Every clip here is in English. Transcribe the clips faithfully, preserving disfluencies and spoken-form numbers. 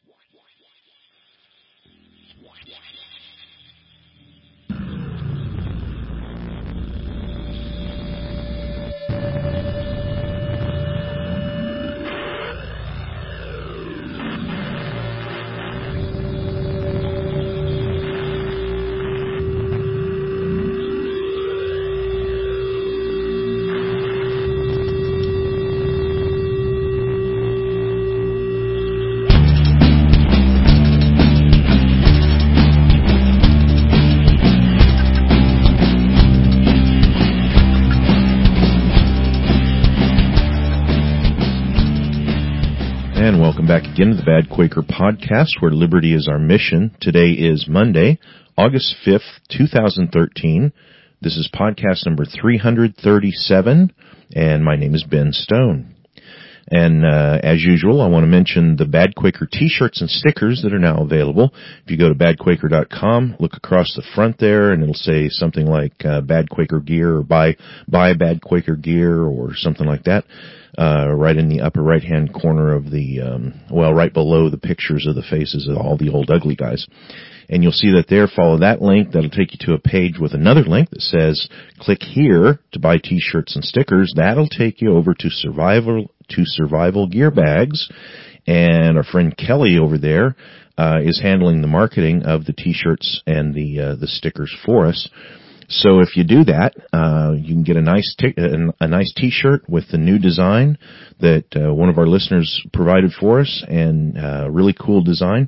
And welcome back again to the Bad Quaker Podcast, where liberty is our mission. Today is Monday, August fifth, twenty thirteen. This is podcast number three thirty-seven, and my name is Ben Stone. And uh, as usual, I want to mention the Bad Quaker t-shirts and stickers that are now available. If you go to bad quaker dot com, look across the front there, and it'll say something like uh, Bad Quaker Gear, or buy, buy Bad Quaker Gear, or something like that. Uh, right in the upper right-hand corner of the, um, well, right below the pictures of the faces of all the old ugly guys. And you'll see that there, follow that link. That'll take you to a page with another link that says, click here to buy t-shirts and stickers. That'll take you over to Survival, to Survival Gear Bags. And our friend Kelly over there, uh, is handling the marketing of the t-shirts and the, uh, the stickers for us. So if you do that, uh, you can get a nice t- a nice T-shirt with the new design that uh, one of our listeners provided for us, and uh, really cool design.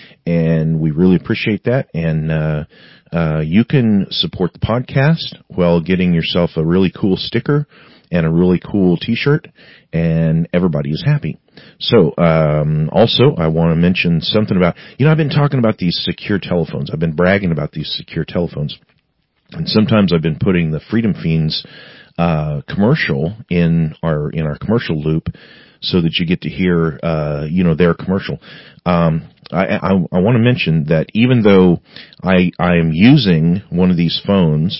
And we really appreciate that. And uh, uh, you can support the podcast while getting yourself a really cool sticker and a really cool T-shirt, and everybody is happy. So, um, also, I want to mention something about, you know, I've been talking about these secure telephones. I've been bragging about these secure telephones. And sometimes I've been putting the Freedom Fiends uh commercial in our in our commercial loop so that you get to hear uh you know their commercial. Um I I, I want to mention that even though I I am using one of these phones,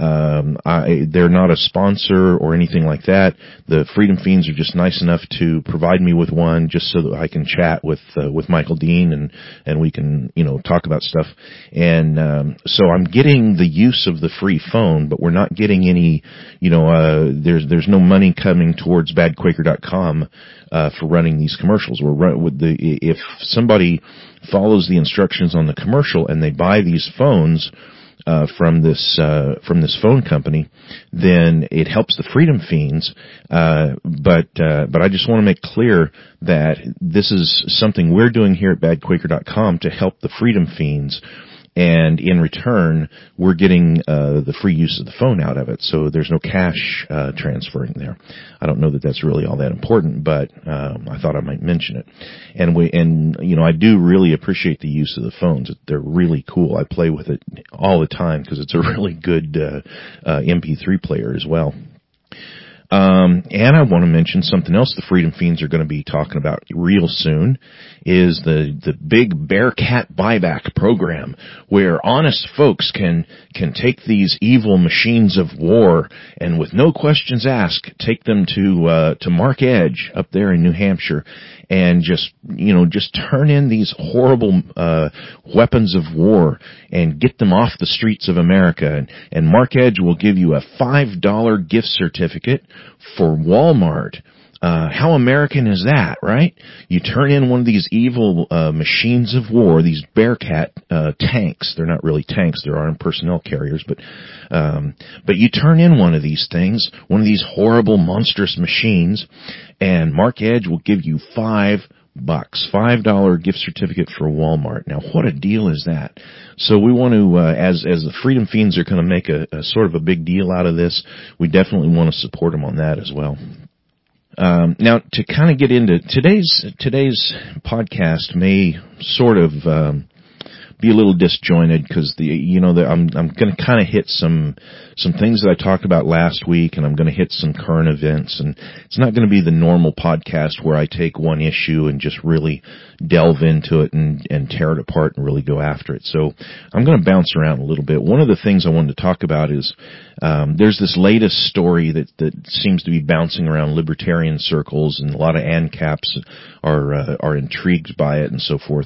um I they're not a sponsor or anything like that. The Freedom Fiends are just nice enough to provide me with one just so that I can chat with uh, with Michael Dean and and we can, you know, talk about stuff. And um so I'm getting the use of the free phone, but we're not getting any, you know, uh there's there's no money coming towards bad quaker dot com uh for running these commercials. We're run, with the if somebody follows the instructions on the commercial and they buy these phones uh from this uh from this phone company, then it helps the Freedom Fiends. Uh but uh but I just want to make clear that this is something we're doing here at bad quaker dot com to help the Freedom Fiends. And in return, we're getting uh the free use of the phone out of it, so there's no cash uh transferring there. I don't know that that's really all that important, but um I thought I might mention it. And we and you know I do really appreciate the use of the phones. They're really cool. I play with it all the time because it's a really good uh, uh M P three player as well. Um, and I want to mention something else the Freedom Fiends are going to be talking about real soon is the, the big Bearcat buyback program where honest folks can, can take these evil machines of war and with no questions asked, take them to, uh, to Mark Edge up there in New Hampshire and just, you know, just turn in these horrible, uh, weapons of war and get them off the streets of America. And, and Mark Edge will give you a five dollar gift certificate for Walmart. Uh, how American is that, right? You turn in one of these evil, uh, machines of war, these Bearcat, uh, tanks. They're not really tanks, they're armed personnel carriers, but, um, but you turn in one of these things, one of these horrible, monstrous machines, and Mark Edge will give you five bucks, five dollar gift certificate for Walmart. Now, what a deal is that? So we want to, uh, as, as the Freedom Fiends are going to make a, a sort of a big deal out of this, we definitely want to support them on that as well. Um, now, to kind of get into today's today's podcast, may sort of um, be a little disjointed because the you know the, I'm I'm going to kind of hit some some things that I talked about last week, and I'm going to hit some current events, and it's not going to be the normal podcast where I take one issue and just really delve into it and and tear it apart and really go after it. So I'm going to bounce around a little bit. One of the things I wanted to talk about is um, there's this latest story that that seems to be bouncing around libertarian circles, and a lot of ANCAPs are uh, are intrigued by it and so forth.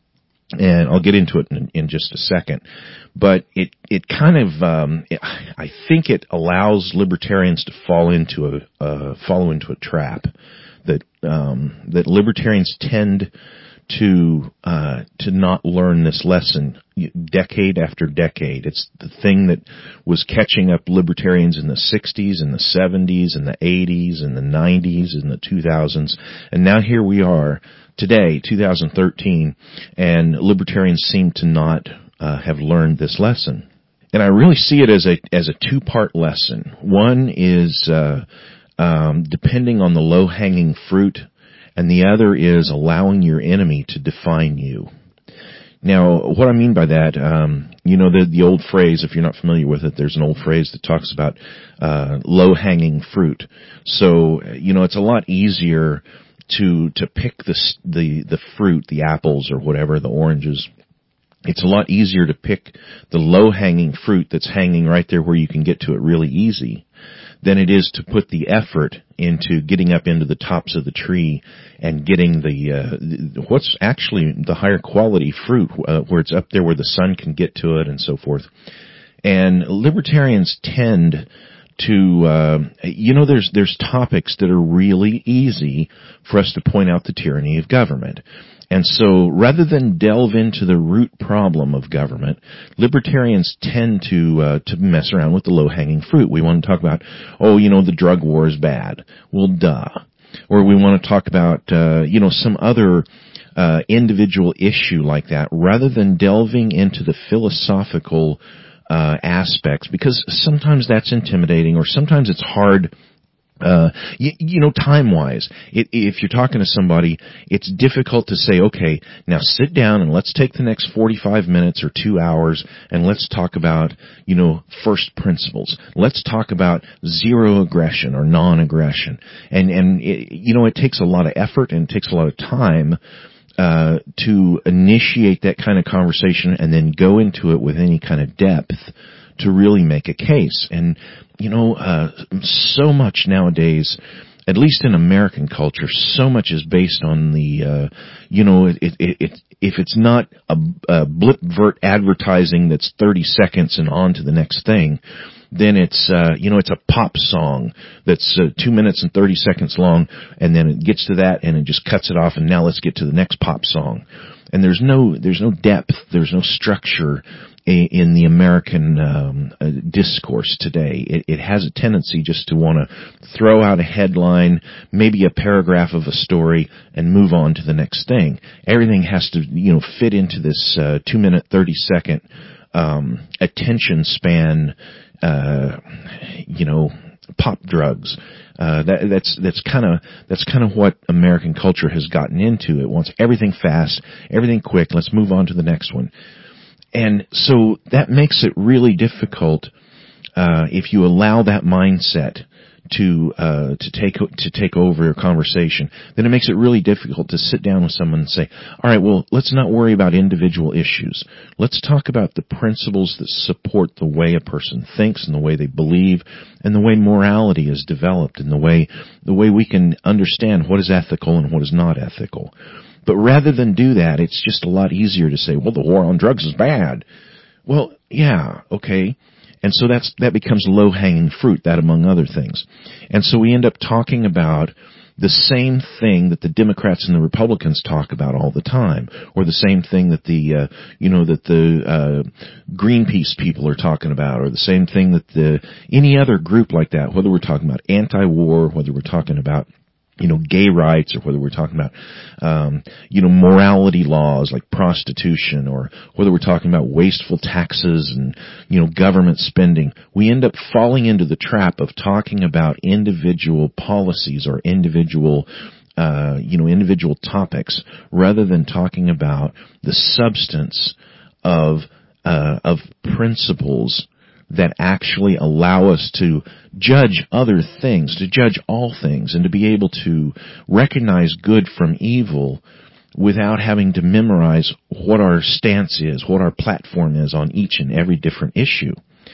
And I'll get into it in, in just a second. But it, it kind of, um, it, I think it allows libertarians to fall into a, uh, follow into a trap that, um, that libertarians tend to, uh, to not learn this lesson decade after decade. It's the thing that was catching up libertarians in the sixties and the seventies and the eighties and the nineties and the two thousands. And now here we are today, two thousand thirteen, and libertarians seem to not uh, have learned this lesson. And I really see it as a as a two-part lesson. One is uh, um, depending on the low-hanging fruit, and the other is allowing your enemy to define you. Now, what I mean by that, um, you know, the, the old phrase, if you're not familiar with it, there's an old phrase that talks about uh, low-hanging fruit. So, you know, it's a lot easier to to pick the the the fruit, the apples or whatever, the oranges. It's a lot easier to pick the low-hanging fruit that's hanging right there where you can get to it really easy than it is to put the effort into getting up into the tops of the tree and getting the uh, what's actually the higher quality fruit, uh, where it's up there where the sun can get to it and so forth. And libertarians tend to, uh, you know, there's, there's topics that are really easy for us to point out the tyranny of government. And so rather than delve into the root problem of government, libertarians tend to, uh, to mess around with the low-hanging fruit. We want to talk about, oh, you know, the drug war is bad. Well, duh. Or we want to talk about, uh, you know, some other, uh, individual issue like that, rather than delving into the philosophical Uh, aspects, because sometimes that's intimidating, or sometimes it's hard, uh, you, you know, time-wise. It, if you're talking to somebody, it's difficult to say, okay, now sit down and let's take the next forty-five minutes or two hours and let's talk about, you know, first principles. Let's talk about zero aggression or non-aggression. And, and it, you know, it takes a lot of effort and it takes a lot of time Uh, to initiate that kind of conversation and then go into it with any kind of depth to really make a case. And, you know, uh, so much nowadays, at least in American culture, so much is based on the, uh, you know, it, it, it, if it's not a, a blip-vert advertising that's thirty seconds and on to the next thing, then it's, uh, you know, it's a pop song that's uh, two minutes and thirty seconds long, and then it gets to that and it just cuts it off, and now let's get to the next pop song. And there's no, there's no depth, there's no structure in, in the American um, uh, discourse today. It, it has a tendency just to want to throw out a headline, maybe a paragraph of a story, and move on to the next thing. Everything has to, you know, fit into this uh, two minute, thirty second um, attention span. Uh, you know, pop drugs. Uh, that, that's, that's kind of, that's kind of what American culture has gotten into. It wants everything fast, everything quick. Let's move on to the next one. And so that makes it really difficult, uh, if you allow that mindset to, uh, to take, to take over your conversation, then it makes it really difficult to sit down with someone and say, all right, well, let's not worry about individual issues. Let's talk about the principles that support the way a person thinks and the way they believe and the way morality is developed and the way, the way we can understand what is ethical and what is not ethical. But rather than do that, it's just a lot easier to say, well, the war on drugs is bad. Well, yeah, okay. And so that's, that becomes low-hanging fruit, that among other things. And so we end up talking about the same thing that the Democrats and the Republicans talk about all the time, or the same thing that the, uh, you know, that the, uh, Greenpeace people are talking about, or the same thing that the, any other group like that, whether we're talking about anti-war, whether we're talking about, you know, gay rights, or whether we're talking about, um, you know, morality laws like prostitution, or whether we're talking about wasteful taxes and, you know, government spending, we end up falling into the trap of talking about individual policies or individual, uh, you know, individual topics, rather than talking about the substance of uh, of principles that actually allow us to judge other things, to judge all things, and to be able to recognize good from evil without having to memorize what our stance is, what our platform is on each and every different issue.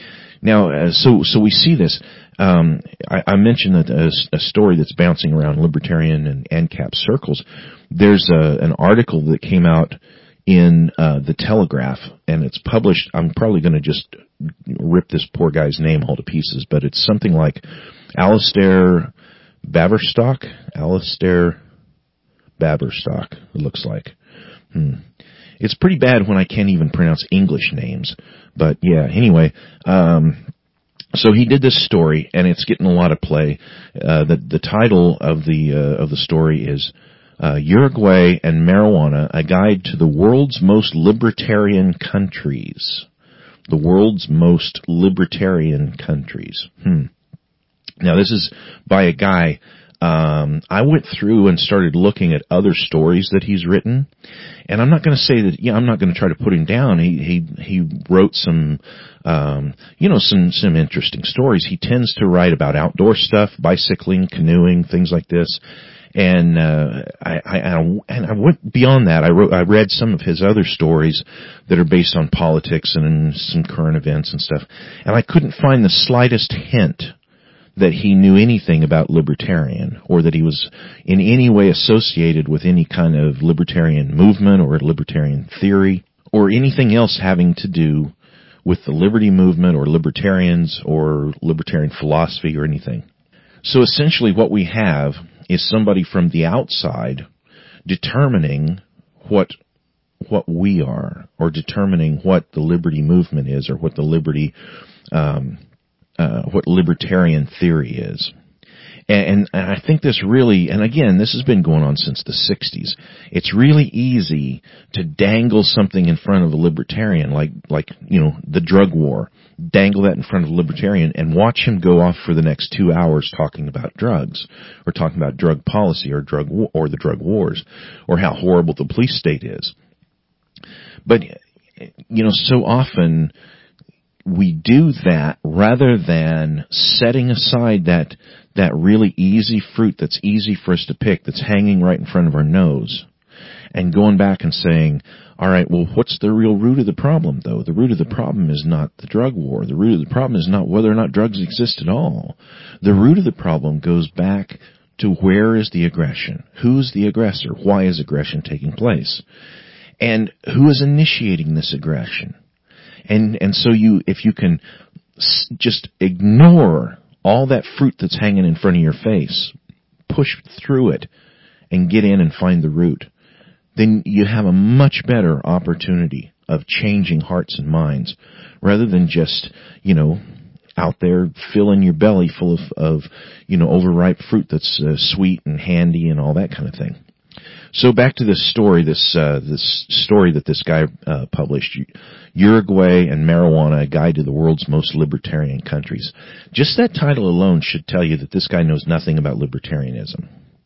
Now, uh, so so we see this. Um, I, I mentioned that a, a story that's bouncing around libertarian and ANCAP circles. There's a, an article that came out in uh, the Telegraph, and it's published. I'm probably going to just rip this poor guy's name all to pieces, but it's something like Alistair Baverstock. Alistair Baverstock, it looks like. Hmm. It's pretty bad when I can't even pronounce English names. But yeah, anyway, um, so he did this story, and it's getting a lot of play. Uh, the the title of the uh, of the story is uh, Uruguay and Marijuana: A Guide to the World's Most Libertarian Countries. The world's most libertarian countries. Hmm. Now, this is by a guy. Um, I went through and started looking at other stories that he's written, and I'm not going to say that. Yeah, I'm not going to try to put him down. He he he wrote some, um, you know, some some interesting stories. He tends to write about outdoor stuff, bicycling, canoeing, things like this. And uh, I, I and I went beyond that. I wrote, I read some of his other stories that are based on politics and some current events and stuff, and I couldn't find the slightest hint that he knew anything about libertarian, or that he was in any way associated with any kind of libertarian movement or libertarian theory, or anything else having to do with the liberty movement or libertarians or libertarian philosophy or anything. So essentially what we have is somebody from the outside determining what what we are, or determining what the liberty movement is, or what the liberty um Uh, what libertarian theory is. And, and I think this really, and again, this has been going on since the sixties. It's really easy to dangle something in front of a libertarian, like, like, you know, the drug war. Dangle that in front of a libertarian and watch him go off for the next two hours talking about drugs, or talking about drug policy, or drug, or the drug wars, or how horrible the police state is. But, you know, so often we do that rather than setting aside that that really easy fruit that's easy for us to pick, that's hanging right in front of our nose, and going back and saying, all right, well, what's the real root of the problem, though? The root of the problem is not the drug war. The root of the problem is not whether or not drugs exist at all. The root of the problem goes back to where is the aggression? Who's the aggressor? Why is aggression taking place? And who is initiating this aggression? And and so you, if you can s- just ignore all that fruit that's hanging in front of your face, push through it, and get in and find the root, then you have a much better opportunity of changing hearts and minds, rather than just, you know, out there filling your belly full of, of you know, overripe fruit that's uh, sweet and handy and all that kind of thing. So back to this story, this uh, this story that this guy uh, published, Uruguay and Marijuana: A Guide to the World's Most Libertarian Countries. Just that title alone should tell you that this guy knows nothing about libertarianism.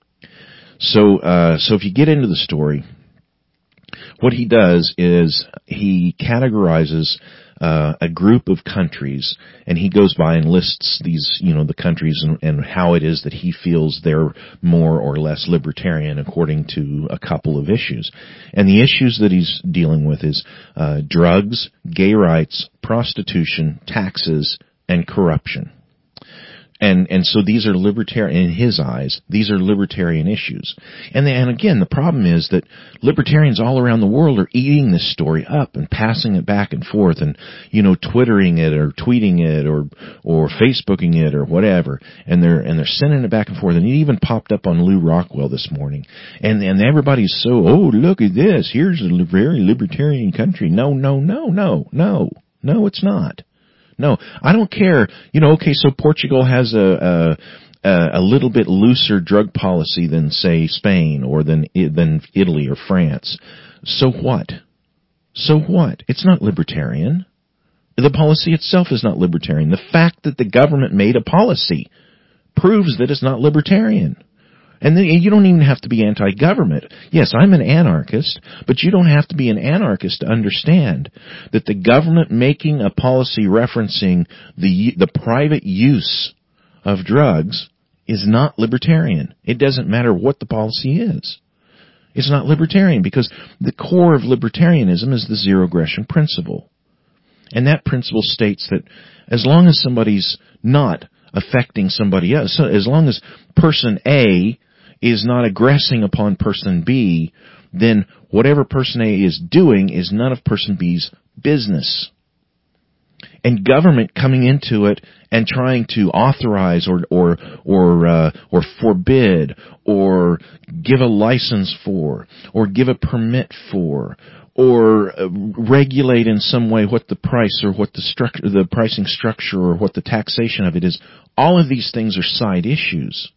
So, uh, so if you get into the story, what he does is he categorizes uh, a group of countries, and he goes by and lists these, you know, the countries and, and how it is that he feels they're more or less libertarian according to a couple of issues. And the issues that he's dealing with is uh, drugs, gay rights, prostitution, taxes, and corruption. And and so these are libertarian, in his eyes, these are libertarian issues. And, and again, the problem is that libertarians all around the world are eating this story up and passing it back and forth, and, you know, twittering it or tweeting it or or Facebooking it or whatever. And they're and they're sending it back and forth. And it even popped up on Lou Rockwell this morning. And and everybody's so, oh, look at this. Here's a very libertarian country. No, no, no, no, no. No, it's not. No, I don't care. You know, okay, so Portugal has a, a a little bit looser drug policy than, say, Spain or than than Italy or France. So what? So what? It's not libertarian. The policy itself is not libertarian. The fact that the government made a policy proves that it's not libertarian. And then you don't even have to be anti-government. Yes, I'm an anarchist, but you don't have to be an anarchist to understand that the government making a policy referencing the the private use of drugs is not libertarian. It doesn't matter what the policy is. It's not libertarian because the core of libertarianism is the zero aggression principle. And that principle states that as long as somebody's not affecting somebody else, so as long as person A is not aggressing upon person B, then whatever person A is doing is none of person B's business. And government coming into it and trying to authorize or or or uh, or forbid or give a license for or give a permit for or uh, regulate in some way what the price or what the structure, the pricing structure or what the taxation of it is, all of these things are side issues.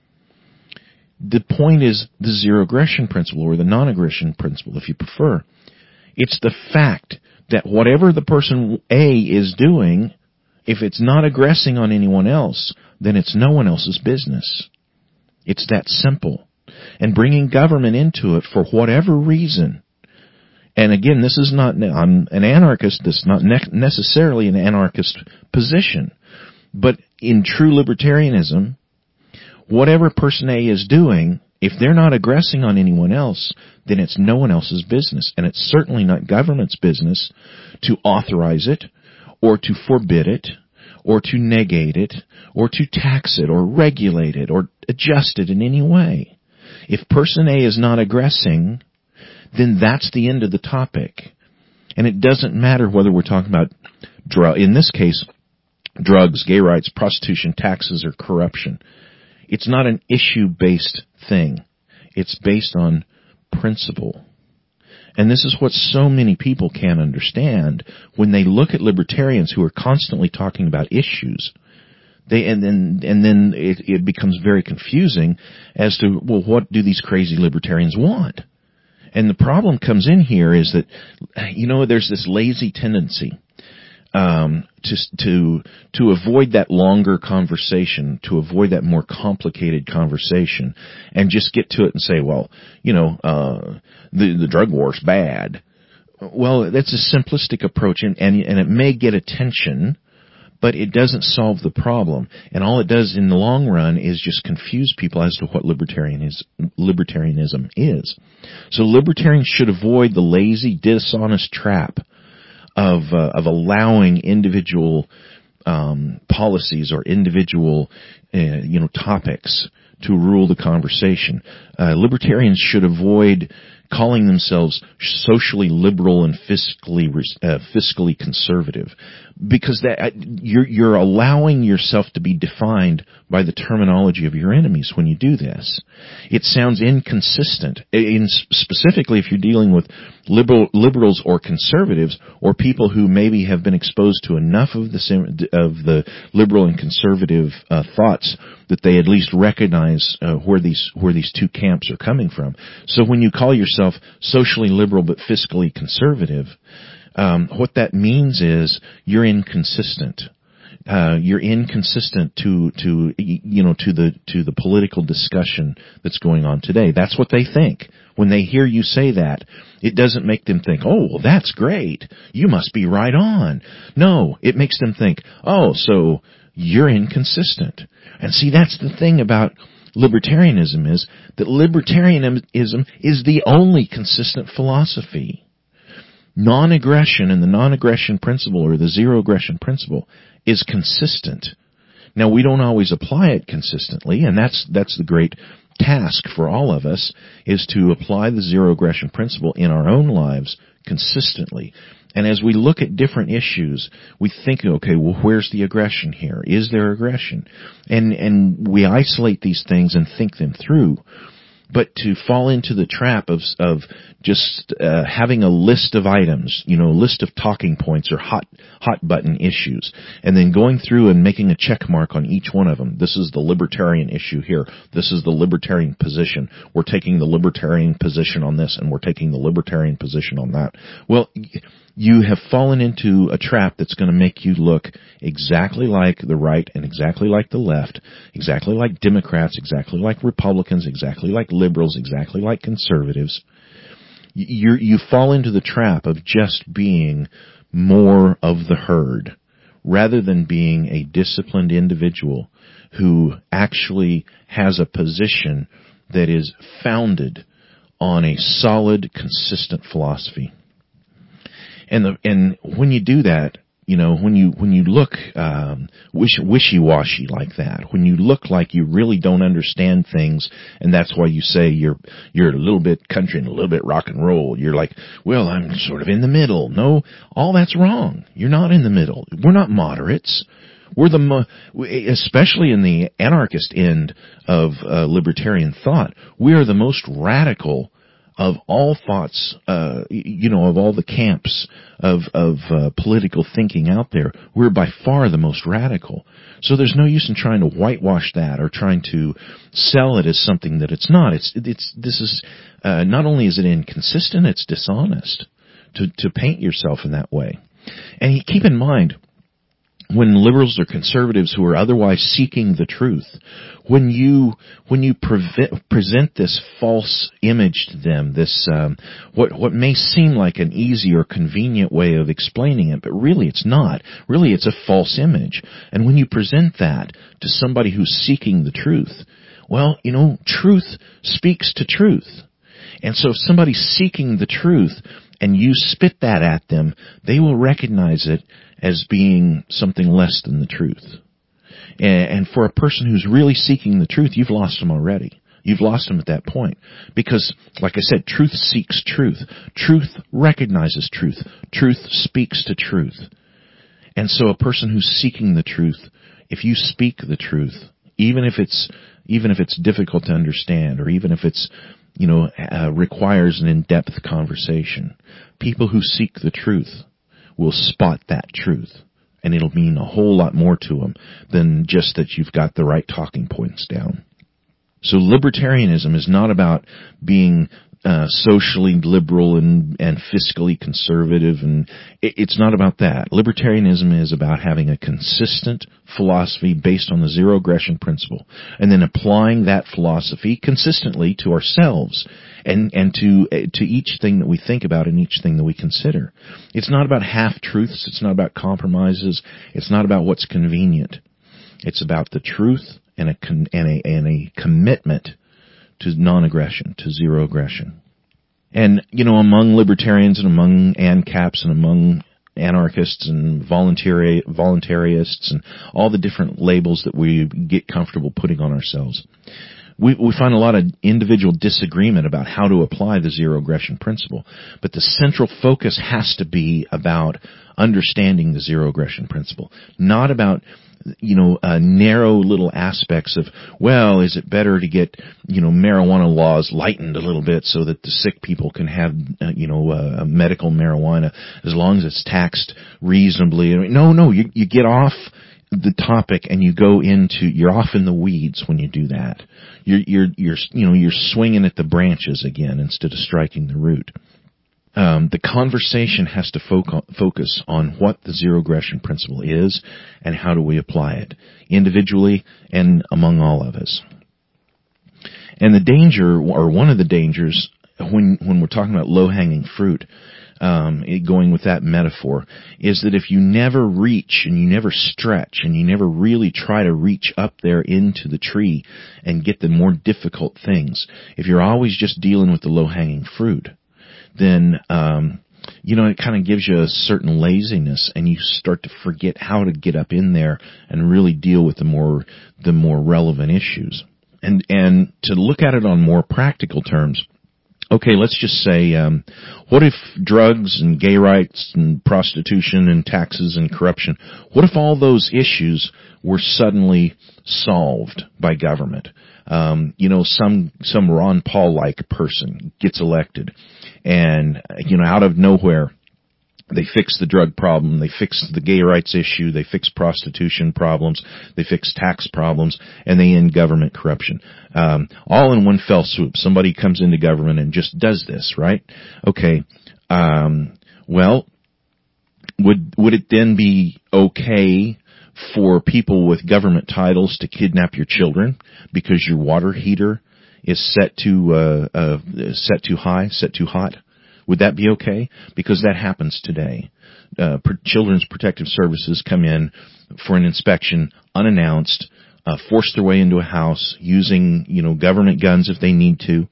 The point is the zero aggression principle or the non-aggression principle, if you prefer. It's the fact that whatever the person A is doing, if it's not aggressing on anyone else, then it's no one else's business. It's that simple. And bringing government into it for whatever reason, and again, this is not, I'm an anarchist, this is not ne- necessarily an anarchist position, but in true libertarianism, whatever person A is doing, if they're not aggressing on anyone else, then it's no one else's business. And it's certainly not government's business to authorize it, or to forbid it, or to negate it, or to tax it, or regulate it, or adjust it in any way. If person A is not aggressing, then that's the end of the topic. And it doesn't matter whether we're talking about, drug, in this case, drugs, gay rights, prostitution, taxes, or corruption. It's not an issue-based thing. It's based on principle. And this is what so many people can't understand when they look at libertarians who are constantly talking about issues. They and then and then it, it becomes very confusing as to, well, what do these crazy libertarians want? And the problem comes in here is that, you know, there's this lazy tendency um, to to to avoid that longer conversation, to avoid that more complicated conversation, and just get to it and say, well, you know, uh, the the drug war's bad. Well, that's a simplistic approach, and, and and it may get attention, but it doesn't solve the problem. And all it does in the long run is just confuse people as to what libertarian is, libertarianism is. So libertarians should avoid the lazy, dishonest trap of uh, of allowing individual um, policies or individual uh, you know topics to rule the conversation. Uh, libertarians should avoid calling themselves socially liberal and fiscally uh, fiscally conservative, because that you're you're allowing yourself to be defined by the terminology of your enemies when you do this. It sounds inconsistent. In specifically, if you're dealing with liberal liberals or conservatives, or people who maybe have been exposed to enough of the of the liberal and conservative uh, thoughts that they at least recognize uh, where these where these two camps are coming from. So when you call yourself socially liberal but fiscally conservative, um, what that means is you're inconsistent. Uh, you're inconsistent to to you know to the to the political discussion that's going on today. That's what they think. When they hear you say that, it doesn't make them think, oh, well, that's great. You must be right on. No, it makes them think, oh, so you're inconsistent. And see, that's the thing about libertarianism, is that libertarianism is the only consistent philosophy. Non-aggression and the non-aggression principle, or the zero-aggression principle, is consistent. Now, we don't always apply it consistently, and that's that's the great task for all of us, is to apply the zero-aggression principle in our own lives consistently. And as we look at different issues, we think, okay, well, where's the aggression here? Is there aggression? And and we isolate these things and think them through. But to fall into the trap of of just uh, having a list of items, you know, a list of talking points or hot hot button issues, and then going through and making a check mark on each one of them. This is the libertarian issue here. This is the libertarian position. We're taking the libertarian position on this, and we're taking the libertarian position on that. Well, you have fallen into a trap that's going to make you look exactly like the right and exactly like the left, exactly like Democrats, exactly like Republicans, exactly like liberals, exactly like conservatives. You you fall into the trap of just being more of the herd rather than being a disciplined individual who actually has a position that is founded on a solid, consistent philosophy. And the, and when you do that, you know, when you when you look um, wish, wishy-washy like that, when you look like you really don't understand things, and that's why you say you're you're a little bit country and a little bit rock and roll. You're like, well, I'm sort of in the middle. No, all that's wrong. You're not in the middle. We're not moderates. We're the, mo- especially in the anarchist end of uh, libertarian thought, we are the most radical of all thoughts, uh, you know, of all the camps of, of uh, political thinking out there. We're by far the most radical. So there's no use in trying to whitewash that or trying to sell it as something that it's not. It's, it's, this is, uh, not only is it inconsistent, it's dishonest to, to paint yourself in that way. And keep in mind, when liberals or conservatives who are otherwise seeking the truth, when you when you pre- present this false image to them, this um, what what may seem like an easy or convenient way of explaining it, but really it's not. Really, it's a false image. And when you present that to somebody who's seeking the truth, well, you know, truth speaks to truth. And so if somebody's seeking the truth and you spit that at them, they will recognize it as being something less than the truth. And for a person who's really seeking the truth, you've lost them already. You've lost them at that point. Because, like I said, truth seeks truth. Truth recognizes truth. Truth speaks to truth. And so a person who's seeking the truth, if you speak the truth, even if it's, even if it's difficult to understand, or even if it's, you know, uh, requires an in-depth conversation, people who seek the truth will spot that truth. And it'll mean a whole lot more to them than just that you've got the right talking points down. So libertarianism is not about being uh, socially liberal and, and fiscally conservative, and it, it's not about that. Libertarianism is about having a consistent philosophy based on the zero aggression principle, and then applying that philosophy consistently to ourselves and and to to each thing that we think about and each thing that we consider. It's not about half-truths. It's not about compromises. It's not about what's convenient. It's about the truth and a con, and a and a commitment to non-aggression, to zero aggression. And, you know, among libertarians and among ANCAPs and among anarchists and voluntary, voluntarists and all the different labels that we get comfortable putting on ourselves, we, we find a lot of individual disagreement about how to apply the zero aggression principle. But the central focus has to be about understanding the zero aggression principle, not about, you know, uh, narrow little aspects of, well, is it better to get, you know, marijuana laws lightened a little bit so that the sick people can have, uh, you know, uh, medical marijuana as long as it's taxed reasonably? No, no, you, you get off the topic and you go into, you're off in the weeds when you do that. You're, you're, you're, you know, you're swinging at the branches again instead of striking the root. Um, the conversation has to fo- focus on what the zero aggression principle is and how do we apply it, individually and among all of us. And the danger, or one of the dangers, when when we're talking about low-hanging fruit, um, it, going with that metaphor, is that if you never reach and you never stretch and you never really try to reach up there into the tree and get the more difficult things, if you're always just dealing with the low-hanging fruit, then, um, you know, it kind of gives you a certain laziness, and you start to forget how to get up in there and really deal with the more, the more relevant issues. And, and to look at it on more practical terms, okay, let's just say, um, what if drugs and gay rights and prostitution and taxes and corruption, what if all those issues were suddenly solved by government? Um, you know, some, some Ron Paul-like person gets elected, and, you know, out of nowhere, they fix the drug problem, they fix the gay rights issue, they fix prostitution problems, they fix tax problems, and they end government corruption. Um, all in one fell swoop. Somebody comes into government and just does this, right? Okay. Um, well, would would it then be okay for people with government titles to kidnap your children because your water heater is set to uh, uh, set too high, set too hot? Would that be okay? Because that happens today. Uh, Children's Protective Services come in for an inspection unannounced, uh, force their way into a house using, you know, government guns if they need to,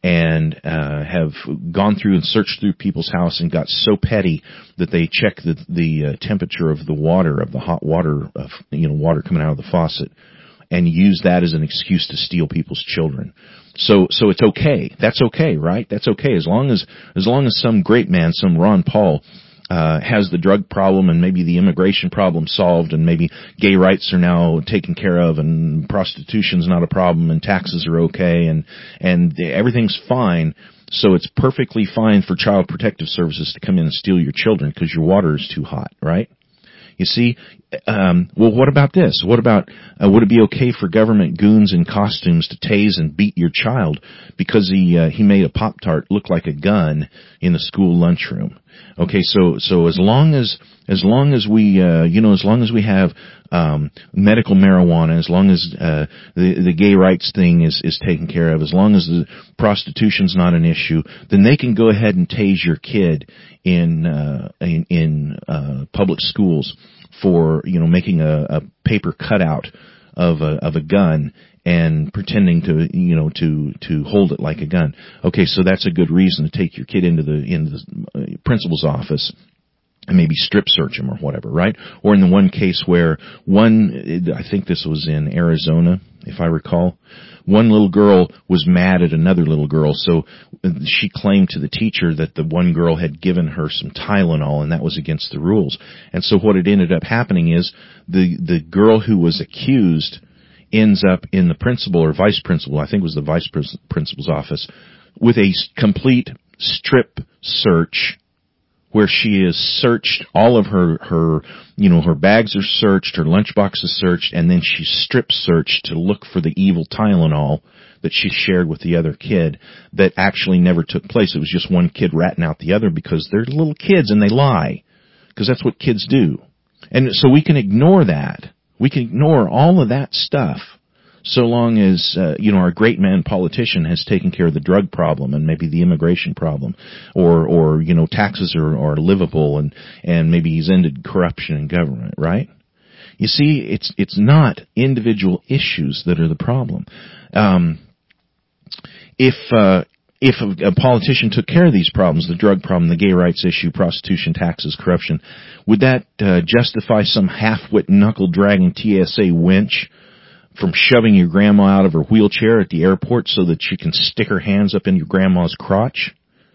and uh, have gone through and searched through people's house and got so petty that they check the the uh, temperature of the water, of the hot water, of, you know, water coming out of the faucet, and use that as an excuse to steal people's children. So, so it's okay. That's okay, right? That's okay as long as as long as some great man, some Ron Paul, uh, has the drug problem and maybe the immigration problem solved, and maybe gay rights are now taken care of, and prostitution's not a problem, and taxes are okay, and and everything's fine. So it's perfectly fine for Child Protective Services to come in and steal your children because your water is too hot, right? You see, um, well, what about this? What about, uh, would it be okay for government goons in costumes to tase and beat your child because he, uh, he made a Pop-Tart look like a gun in the school lunchroom? Okay, so, so as long as, as long as we, uh, you know, as long as we have, um, medical marijuana, as long as, uh, the, the gay rights thing is, is taken care of, as long as the prostitution's not an issue, then they can go ahead and tase your kid in, uh, in, in, uh, public schools for, you know, making a, a paper cutout of a, of a gun and pretending to, you know, to, to hold it like a gun. Okay, so that's a good reason to take your kid into the, into the principal's office and maybe strip search him or whatever, right? Or in the one case where one, I think this was in Arizona, if I recall, one little girl was mad at another little girl, so she claimed to the teacher that the one girl had given her some Tylenol, and that was against the rules. And so what had ended up happening is the, the girl who was accused ends up in the principal or vice principal, I think it was the vice principal's office, with a complete strip search where she is searched, all of her, her, you know, her bags are searched, her lunchbox is searched, and then she's strip searched to look for the evil Tylenol that she shared with the other kid that actually never took place. It was just one kid ratting out the other because they're little kids and they lie, because that's what kids do. And so we can ignore that. We can ignore all of that stuff so long as, uh, you know, our great man politician has taken care of the drug problem and maybe the immigration problem, or, or, you know, taxes are, are livable, and, and maybe he's ended corruption in government, right? You see, it's, it's not individual issues that are the problem. Um, if, uh, if a, a politician took care of these problems, the drug problem, the gay rights issue, prostitution, taxes, corruption, would that, uh, justify some half-wit, knuckle-dragging T S A winch from shoving your grandma out of her wheelchair at the airport so that she can stick her hands up in your grandma's crotch?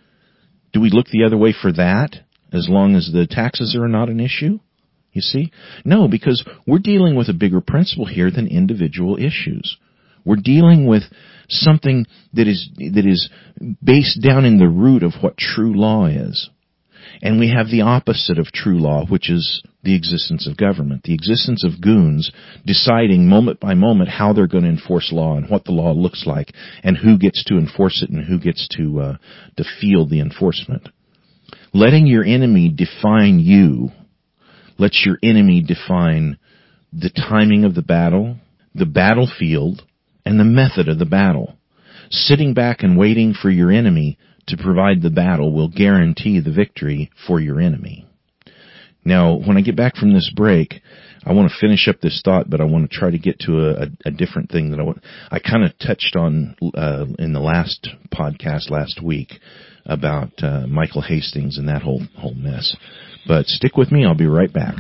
Do we look the other way for that, as long as the taxes are not an issue? You see? No, because we're dealing with a bigger principle here than individual issues. We're dealing with something that is, that is based down in the root of what true law is. And we have the opposite of true law, which is the existence of government, the existence of goons deciding moment by moment how they're going to enforce law and what the law looks like and who gets to enforce it and who gets to, uh, to feel the enforcement. Letting your enemy define you lets your enemy define the timing of the battle, the battlefield, and the method of the battle. Sitting back and waiting for your enemy to provide the battle will guarantee the victory for your enemy. Now, when I get back from this break, I want to finish up this thought, but I want to try to get to a, a, a different thing that I want. I kind of touched on uh, in the last podcast last week about uh, Michael Hastings and that whole whole mess. But stick with me; I'll be right back.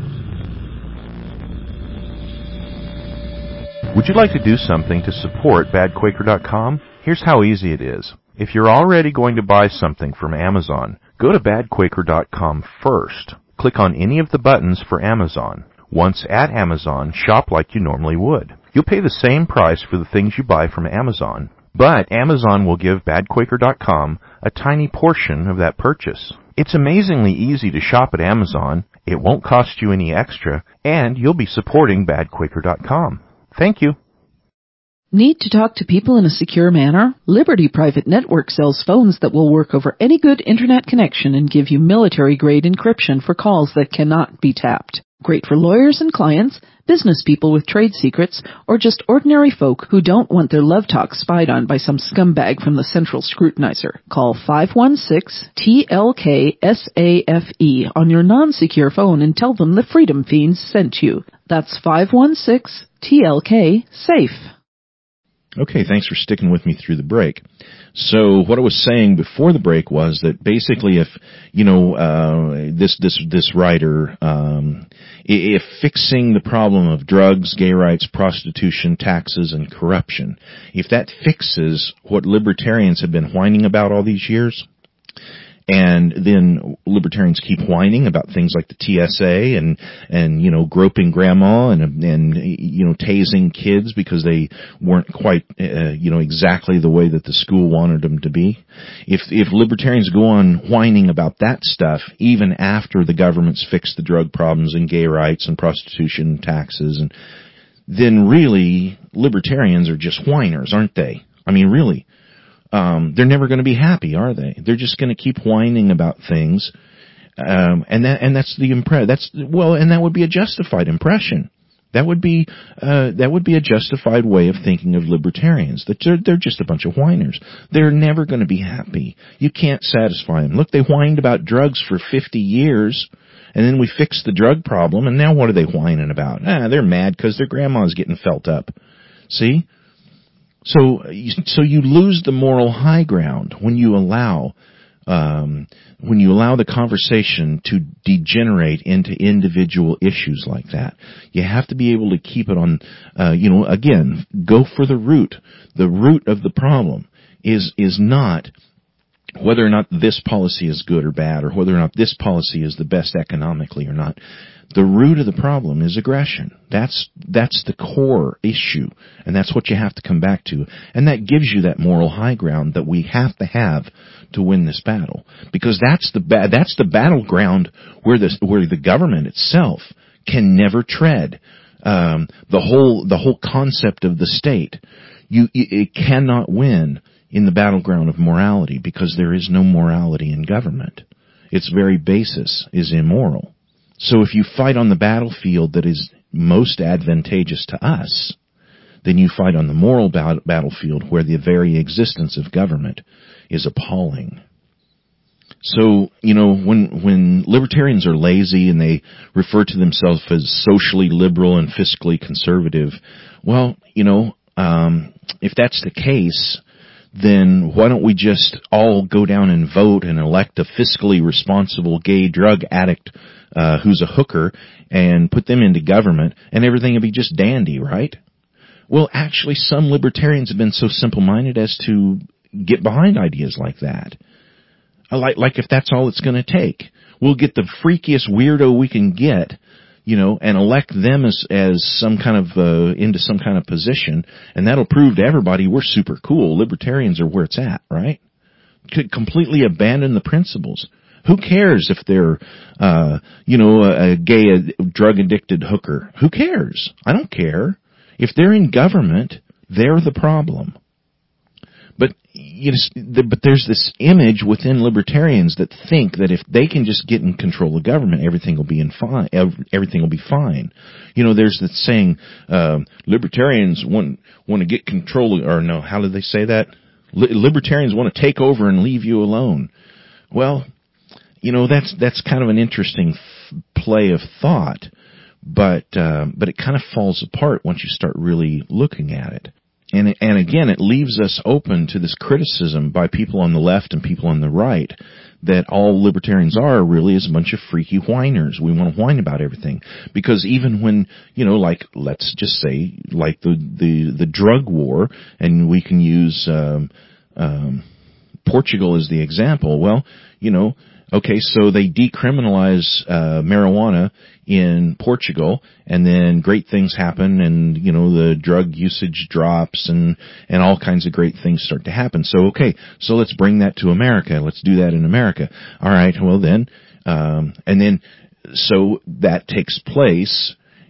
Would you like to do something to support bad quaker dot com? Here's how easy it is. If you're already going to buy something from Amazon, go to bad quaker dot com first. Click on any of the buttons for Amazon. Once at Amazon, shop like you normally would. You'll pay the same price for the things you buy from Amazon, but Amazon will give bad quaker dot com a tiny portion of that purchase. It's amazingly easy to shop at Amazon, it won't cost you any extra, and you'll be supporting bad quaker dot com. Thank you. Need to talk to people in a secure manner? Liberty Private Network sells phones that will work over any good internet connection and give you military-grade encryption for calls that cannot be tapped. Great for lawyers and clients, business people with trade secrets, or just ordinary folk who don't want their love talk spied on by some scumbag from the Central Scrutinizer. Call five one six T L K S A F E on your non-secure phone and tell them the Freedom Fiends sent you. That's five one six T L K SAFE. Okay, thanks for sticking with me through the break. So what I was saying before the break was that basically if, you know, uh, this, this, this writer, um, if fixing the problem of drugs, gay rights, prostitution, taxes, and corruption, if that fixes what libertarians have been whining about all these years, and then libertarians keep whining about things like the T S A and, and, you know, groping grandma and, and, you know, tasing kids because they weren't quite, uh, you know, exactly the way that the school wanted them to be. If, if libertarians go on whining about that stuff, even after the government's fixed the drug problems and gay rights and prostitution and taxes, and then really libertarians are just whiners, aren't they? I mean, really. Um, they're never going to be happy, are they? They're just going to keep whining about things, um, and that and that's the impre- That's well, and that would be a justified impression. That would be uh, that would be a justified way of thinking of libertarians. That they're, they're just a bunch of whiners. They're never going to be happy. You can't satisfy them. Look, they whined about drugs for fifty years, and then we fixed the drug problem, and now what are they whining about? Ah, they're mad because their grandma's getting felt up. See. So, so you lose the moral high ground when you allow, um, when you allow the conversation to degenerate into individual issues like that. You have to be able to keep it on, uh, you know, again, go for the root. The root of the problem is, is not whether or not this policy is good or bad, or whether or not this policy is the best economically or not. The root of the problem is aggression. That's, that's the core issue, and that's what you have to come back to. And that gives you that moral high ground that we have to have to win this battle. Because that's the, ba- that's the battleground where the, where the government itself can never tread. Um, the whole, the whole concept of the state, you, it cannot win in the battleground of morality, because there is no morality in government. Its very basis is immoral. So if you fight on the battlefield that is most advantageous to us, then you fight on the moral bat- battlefield where the very existence of government is appalling. So, you know, when when libertarians are lazy and they refer to themselves as socially liberal and fiscally conservative, well, you know, um, if that's the case, then why don't we just all go down and vote and elect a fiscally responsible gay drug addict uh, who's a hooker and put them into government, and everything will be just dandy, right? Well, actually, some libertarians have been so simple-minded as to get behind ideas like that. Like, like if that's all it's going to take. We'll get the freakiest weirdo we can get, you know, and elect them as, as some kind of, uh, into some kind of position, and that'll prove to everybody we're super cool. Libertarians are where it's at, right? Could completely abandon the principles. Who cares if they're, uh, you know, a, a gay, a drug-addicted hooker? Who cares? I don't care. If they're in government, they're the problem. But you know, but there's this image within libertarians that think that if they can just get in control of government, everything will be in fine. Everything will be fine. You know, there's this saying, uh, libertarians want want to get control, or no, how did they say that? Libertarians want to take over and leave you alone. Well, you know, that's that's kind of an interesting f- play of thought, but uh, but it kind of falls apart once you start really looking at it. And and again, it leaves us open to this criticism by people on the left and people on the right that all libertarians are really is a bunch of freaky whiners. We want to whine about everything. Because even when, you know, like, let's just say, like the, the, the drug war, and we can use um, um, Portugal as the example, well, you know, okay, so they decriminalize uh, marijuana in Portugal, and then great things happen, and, you know, the drug usage drops, and, and all kinds of great things start to happen. So, okay, so let's bring that to America. Let's do that in America. All right, well then, um, and then, so that takes place,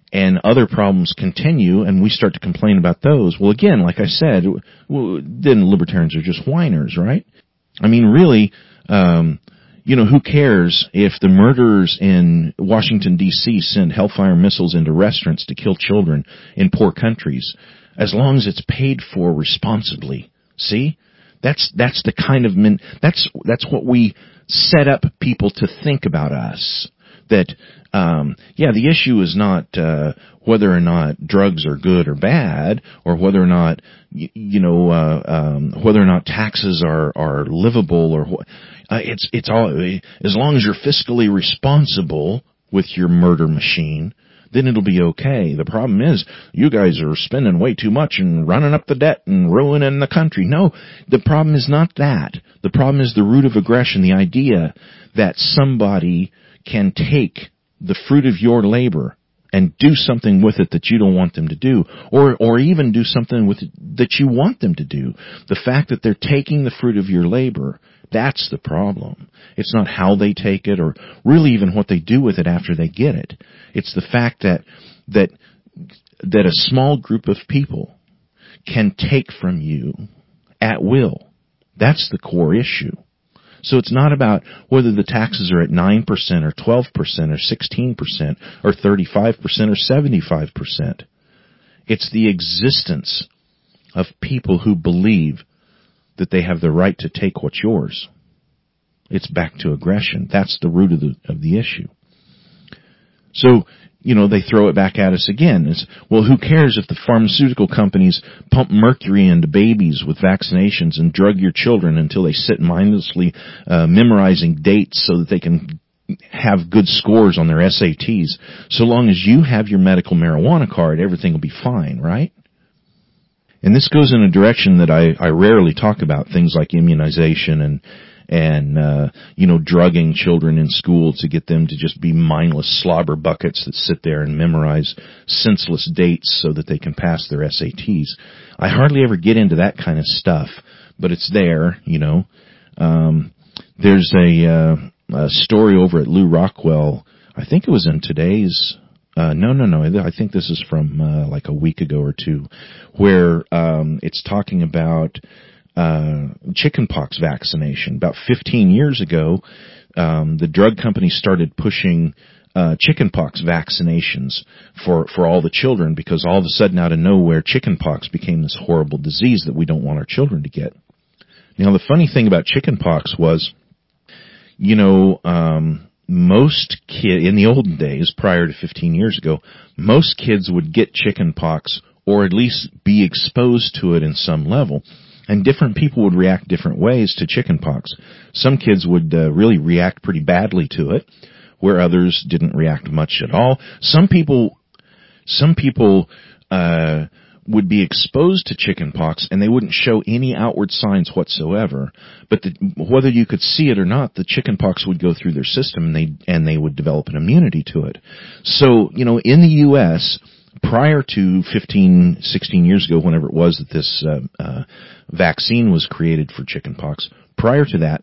and other problems continue, and we start to complain about those. Well, again, like I said, well, then libertarians are just whiners, right? I mean, really, um, you know, who cares if the murderers in Washington, D C send Hellfire missiles into restaurants to kill children in poor countries, as long as it's paid for responsibly? See? That's, that's the kind of, min, that's, that's what we set up people to think about us. That, um, yeah, the issue is not, uh, whether or not drugs are good or bad, or whether or not, you, you know, uh, um, whether or not taxes are, are livable, or, uh, it's, it's all, as long as you're fiscally responsible with your murder machine, then it'll be okay. The problem is, you guys are spending way too much and running up the debt and ruining the country. No, the problem is not that. The problem is the root of aggression, the idea that somebody can take the fruit of your labor and do something with it that you don't want them to do, or or even do something with it that you want them to do. The fact that they're taking the fruit of your labor, that's the problem. It's not how they take it, or really even what they do with it after they get it. It's the fact that that that a small group of people can take from you at will. That's the core issue. So it's not about whether the taxes are at nine percent or twelve percent or sixteen percent or thirty-five percent or seventy-five percent. It's the existence of people who believe that they have the right to take what's yours. It's back to aggression. That's the root of the, of the issue. So, you know, they throw it back at us again. It's, well, who cares if the pharmaceutical companies pump mercury into babies with vaccinations and drug your children until they sit mindlessly uh, memorizing dates so that they can have good scores on their S A Ts. So long as you have your medical marijuana card, everything will be fine, right? And this goes in a direction that I, I rarely talk about, things like immunization and and, uh, you know, drugging children in school to get them to just be mindless slobber buckets that sit there and memorize senseless dates so that they can pass their S A Ts. I hardly ever get into that kind of stuff, but it's there, you know. Um, there's a, uh, a story over at Lew Rockwell. I think it was in today's, uh, no, no, no, I think this is from, uh, like a week ago or two, where, um, it's talking about, Uh, chickenpox vaccination. About fifteen years ago, um, the drug companies started pushing uh, chickenpox vaccinations for, for all the children, because all of a sudden, out of nowhere, chickenpox became this horrible disease that we don't want our children to get. Now, the funny thing about chickenpox was, you know, um, most kids, in the olden days, prior to fifteen years ago, most kids would get chickenpox, or at least be exposed to it in some level. And different people would react different ways to chickenpox. Some kids would uh, really react pretty badly to it, where others didn't react much at all. Some people, some people uh, would be exposed to chickenpox and they wouldn't show any outward signs whatsoever. But the, whether you could see it or not, the chickenpox would go through their system and they and they would develop an immunity to it. So, you know, in the U S, prior to fifteen, sixteen years ago, whenever it was that this uh, uh, vaccine was created for chickenpox, prior to that,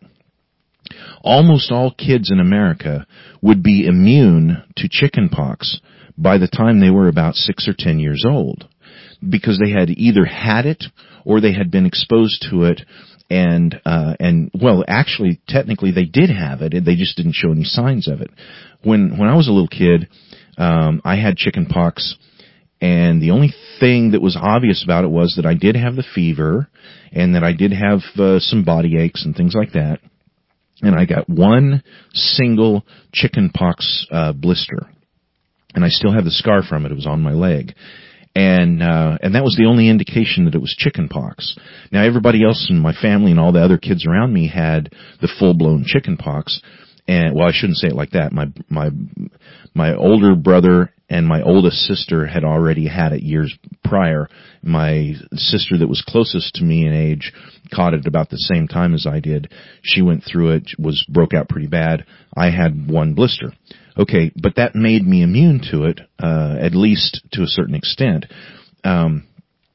almost all kids in America would be immune to chickenpox by the time they were about six or ten years old, because they had either had it or they had been exposed to it. And, uh, and, well, actually, technically they did have it, they just didn't show any signs of it. When, when I was a little kid, um, I had chickenpox. And the only thing that was obvious about it was that I did have the fever and that I did have uh, some body aches and things like that. And I got one single chickenpox uh, blister. And I still have the scar from it. It was on my leg. And uh, and that was the only indication that it was chickenpox. Now, everybody else in my family and all the other kids around me had the full-blown chickenpox. And, well, I shouldn't say it like that. My my my older brother and my oldest sister had already had it years prior. My sister that was closest to me in age caught it about the same time as I did. She went through it, was broke out pretty bad. I had one blister. Okay, but that made me immune to it, uh, at least to a certain extent. Um,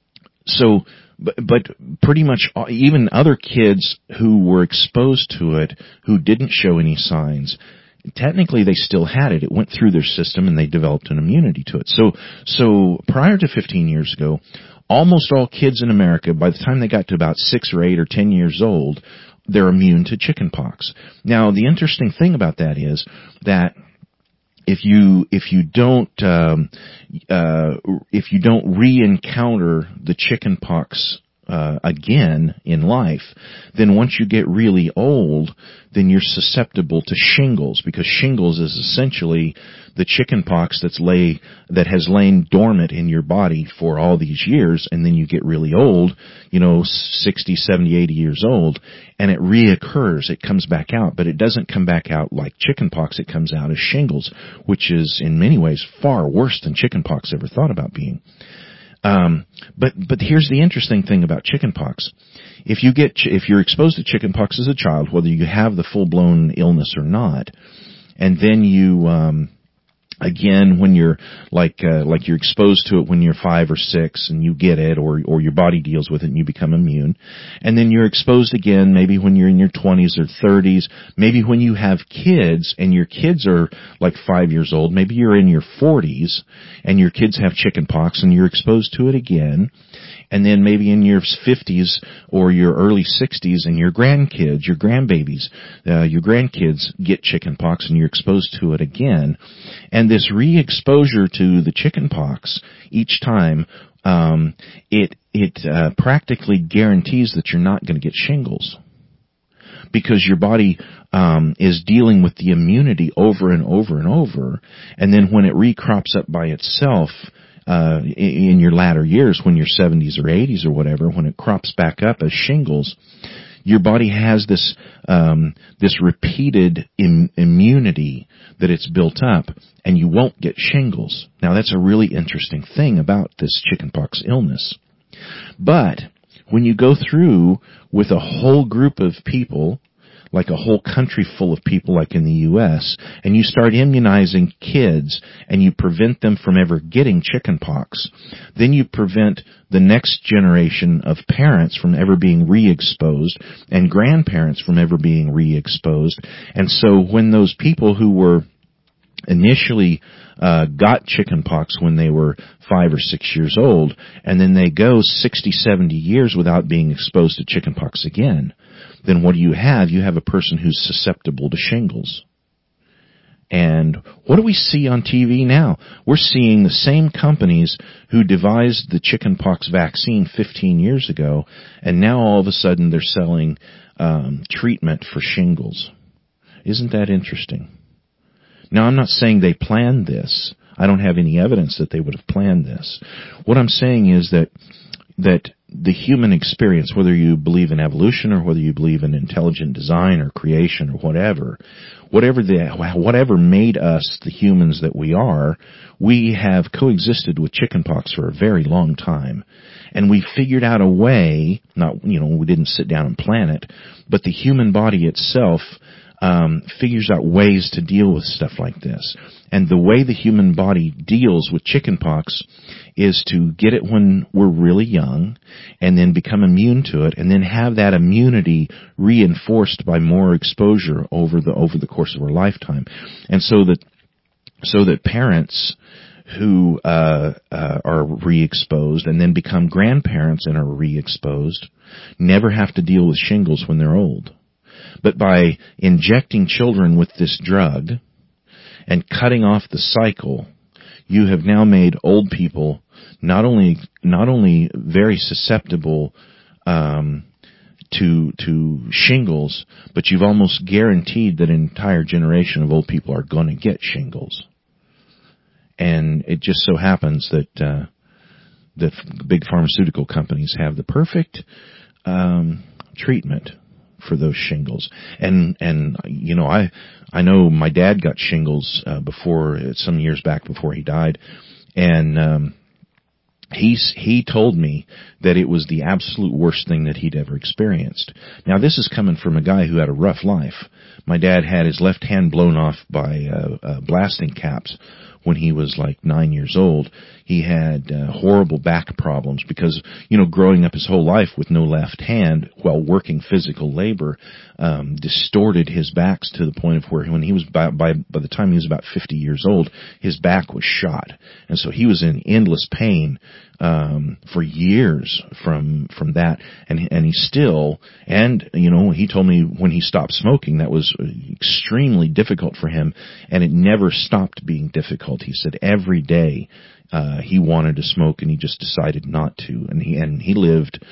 so, but, but pretty much even other kids who were exposed to it, who didn't show any signs, technically they still had it. It went through their system and they developed an immunity to it. So, so prior to fifteen years ago, almost all kids in America, by the time they got to about six or eight or ten years old, they're immune to chickenpox. Now, the interesting thing about that is that if you if you don't um, uh, if you don't re-encounter the chickenpox uh, again in life, then once you get really old, then you're susceptible to shingles, because shingles is essentially the chickenpox that's lay that has lain dormant in your body for all these years, and then you get really old, you know, sixty, seventy, eighty years old, and it reoccurs. It comes back out, but it doesn't come back out like chickenpox. It comes out as shingles, which is in many ways far worse than chickenpox ever thought about being. Um, but, but here's the interesting thing about chickenpox. If you get, if you're exposed to chickenpox as a child, whether you have the full-blown illness or not, and then you, um, again, when you're like, uh, like you're exposed to it when you're five or six and you get it, or, or your body deals with it and you become immune. And then you're exposed again, maybe when you're in your twenties or thirties, maybe when you have kids and your kids are like five years old, maybe you're in your forties and your kids have chickenpox and you're exposed to it again. And then maybe in your fifties or your early sixties and your grandkids, your grandbabies, uh, your grandkids get chickenpox and you're exposed to it again. And this re-exposure to the chickenpox each time, um, it, it, uh, practically guarantees that you're not going to get shingles. Because your body, um, is dealing with the immunity over and over and over. And then when it recrops up by itself, Uh, in your latter years, when you're seventies or eighties or whatever, when it crops back up as shingles, your body has this, um, this repeated im- immunity that it's built up, and you won't get shingles. Now, that's a really interesting thing about this chickenpox illness. But when you go through with a whole group of people, like a whole country full of people like in the U S, and you start immunizing kids and you prevent them from ever getting chickenpox, then you prevent the next generation of parents from ever being re-exposed and grandparents from ever being re-exposed. And so when those people who were initially uh got chickenpox when they were five or six years old, and then they go sixty, seventy years without being exposed to chickenpox again, then what do you have? You have a person who's susceptible to shingles. And what do we see on T V now? We're seeing the same companies who devised the chickenpox vaccine fifteen years ago, and now all of a sudden they're selling um, treatment for shingles. Isn't that interesting? Now, I'm not saying they planned this. I don't have any evidence that they would have planned this. What I'm saying is that that the human experience, whether you believe in evolution or whether you believe in intelligent design or creation or whatever, whatever the whatever made us the humans that we are, we have coexisted with chickenpox for a very long time. And we figured out a way, not, you know, we didn't sit down and plan it, but the human body itself Um, figures out ways to deal with stuff like this. And the way the human body deals with chickenpox is to get it when we're really young and then become immune to it, and then have that immunity reinforced by more exposure over the over the course of our lifetime. And so that so that parents who uh, uh are re-exposed and then become grandparents and are re-exposed never have to deal with shingles when they're old. But by injecting children with this drug and cutting off the cycle, you have now made old people not only not only very susceptible um, to to shingles, but you've almost guaranteed that an entire generation of old people are going to get shingles. And it just so happens that uh, that big pharmaceutical companies have the perfect um, treatment for those shingles. And, and, you know, I, I know my dad got shingles, uh, before, some years back before he died. And, um, he's, he told me that it was the absolute worst thing that he'd ever experienced. Now, this is coming from a guy who had a rough life. My dad had his left hand blown off by, uh, uh blasting caps when he was like nine years old. He had uh, horrible back problems because, you know, growing up his whole life with no left hand while working physical labor, um, distorted his backs to the point of where when he was by, by, by the time he was about fifty years old, his back was shot. And so he was in endless pain, um, for years from, from that. And, and he still, and, you know, he told me when he stopped smoking, that was extremely difficult for him, and it never stopped being difficult. He said every day, Uh, he wanted to smoke and he just decided not to. And he, and he lived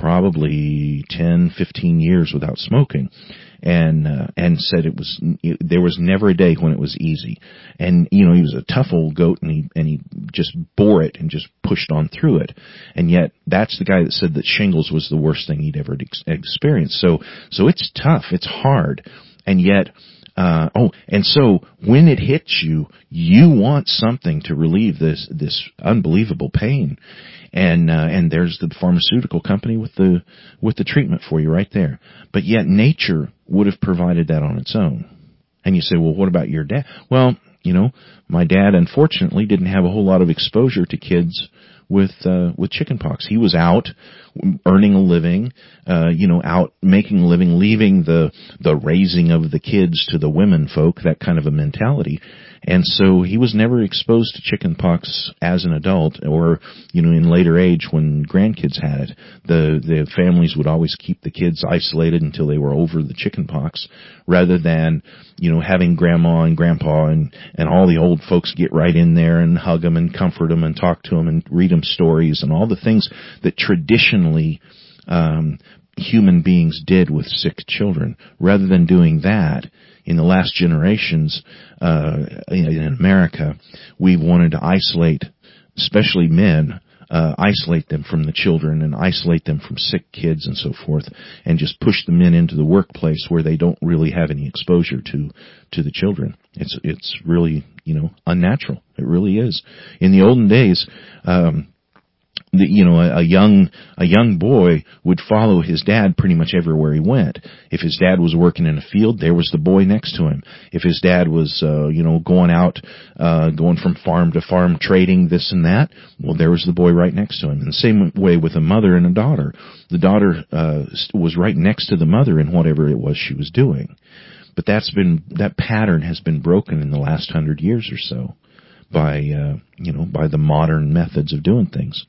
probably ten, fifteen years without smoking. And, uh, and said it was, it, there was never a day when it was easy. And, you know, he was a tough old goat and he, and he just bore it and just pushed on through it. And yet that's the guy that said that shingles was the worst thing he'd ever ex- experienced. So, so it's tough. It's hard. And yet, Uh, oh, and so when it hits you, you want something to relieve this, this unbelievable pain. And, uh, and there's the pharmaceutical company with the, with the treatment for you right there. But yet nature would have provided that on its own. And you say, well, what about your dad? Well, you know, my dad unfortunately didn't have a whole lot of exposure to kids with, uh, with chickenpox. He was out earning a living, uh, you know, out making a living, leaving the, the raising of the kids to the women folk, that kind of a mentality. And so he was never exposed to chickenpox as an adult or, you know, in later age when grandkids had it. The, the families would always keep the kids isolated until they were over the chickenpox rather than, you know, having grandma and grandpa and, and all the old folks get right in there and hug them and comfort them and talk to them and read them stories and all the things that traditionally, um, human beings did with sick children. Rather than doing that, in the last generations, uh, in America, we've wanted to isolate, especially men, uh, isolate them from the children and isolate them from sick kids and so forth, and just push the men into the workplace where they don't really have any exposure to, to the children. It's, it's really, you know, unnatural. It really is. In the olden days, um, The, you know, a, a young, a young boy would follow his dad pretty much everywhere he went. If his dad was working in a field, there was the boy next to him. If his dad was, uh, you know, going out, uh, going from farm to farm trading this and that, well, there was the boy right next to him. And the same way with a mother and a daughter. The daughter, uh, was right next to the mother in whatever it was she was doing. But that's been, that pattern has been broken in the last hundred years or so by, uh, you know, by the modern methods of doing things.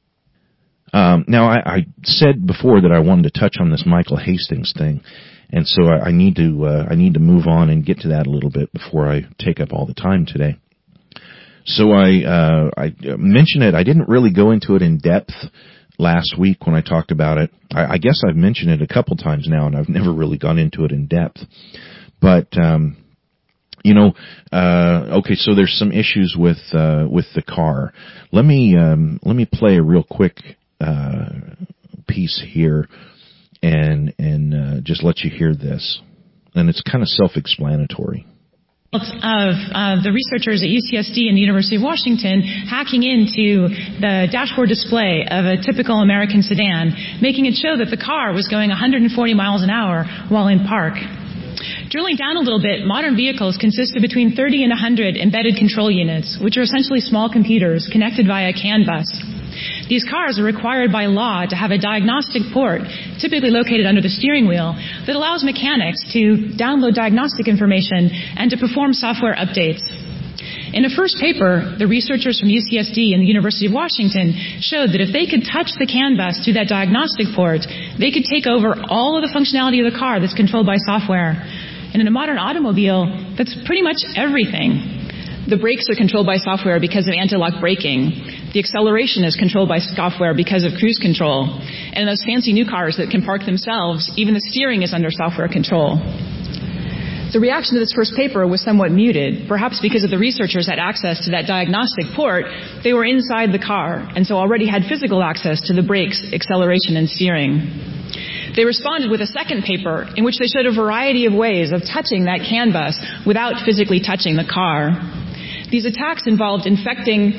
Um, now, I, I said before that I wanted to touch on this Michael Hastings thing, and so I, I need to uh, I need to move on and get to that a little bit before I take up all the time today. So I uh, I mentioned it. I didn't really go into it in depth last week when I talked about it. I, I guess I've mentioned it a couple times now, and I've never really gone into it in depth. But um, you know, uh, okay, so there's some issues with uh, with the car. Let me um, let me play a real quick Uh, piece here and and uh, just let you hear this. And it's kind of self-explanatory. Of uh, the researchers at U C S D and the University of Washington hacking into the dashboard display of a typical American sedan, making it show that the car was going one hundred forty miles an hour while in park. Drilling down a little bit, modern vehicles consist of between thirty and one hundred embedded control units, which are essentially small computers connected via CAN bus. These cars are required by law to have a diagnostic port, typically located under the steering wheel, that allows mechanics to download diagnostic information and to perform software updates. In a first paper, the researchers from U C S D and the University of Washington showed that if they could touch the CAN bus through that diagnostic port, they could take over all of the functionality of the car that's controlled by software. And in a modern automobile, that's pretty much everything. The brakes are controlled by software because of anti-lock braking. The acceleration is controlled by software because of cruise control. And in those fancy new cars that can park themselves, even the steering is under software control. The reaction to this first paper was somewhat muted, perhaps because of the researchers had access to that diagnostic port. They were inside the car, and so already had physical access to the brakes, acceleration, and steering. They responded with a second paper in which they showed a variety of ways of touching that CAN bus without physically touching the car. These attacks involved infecting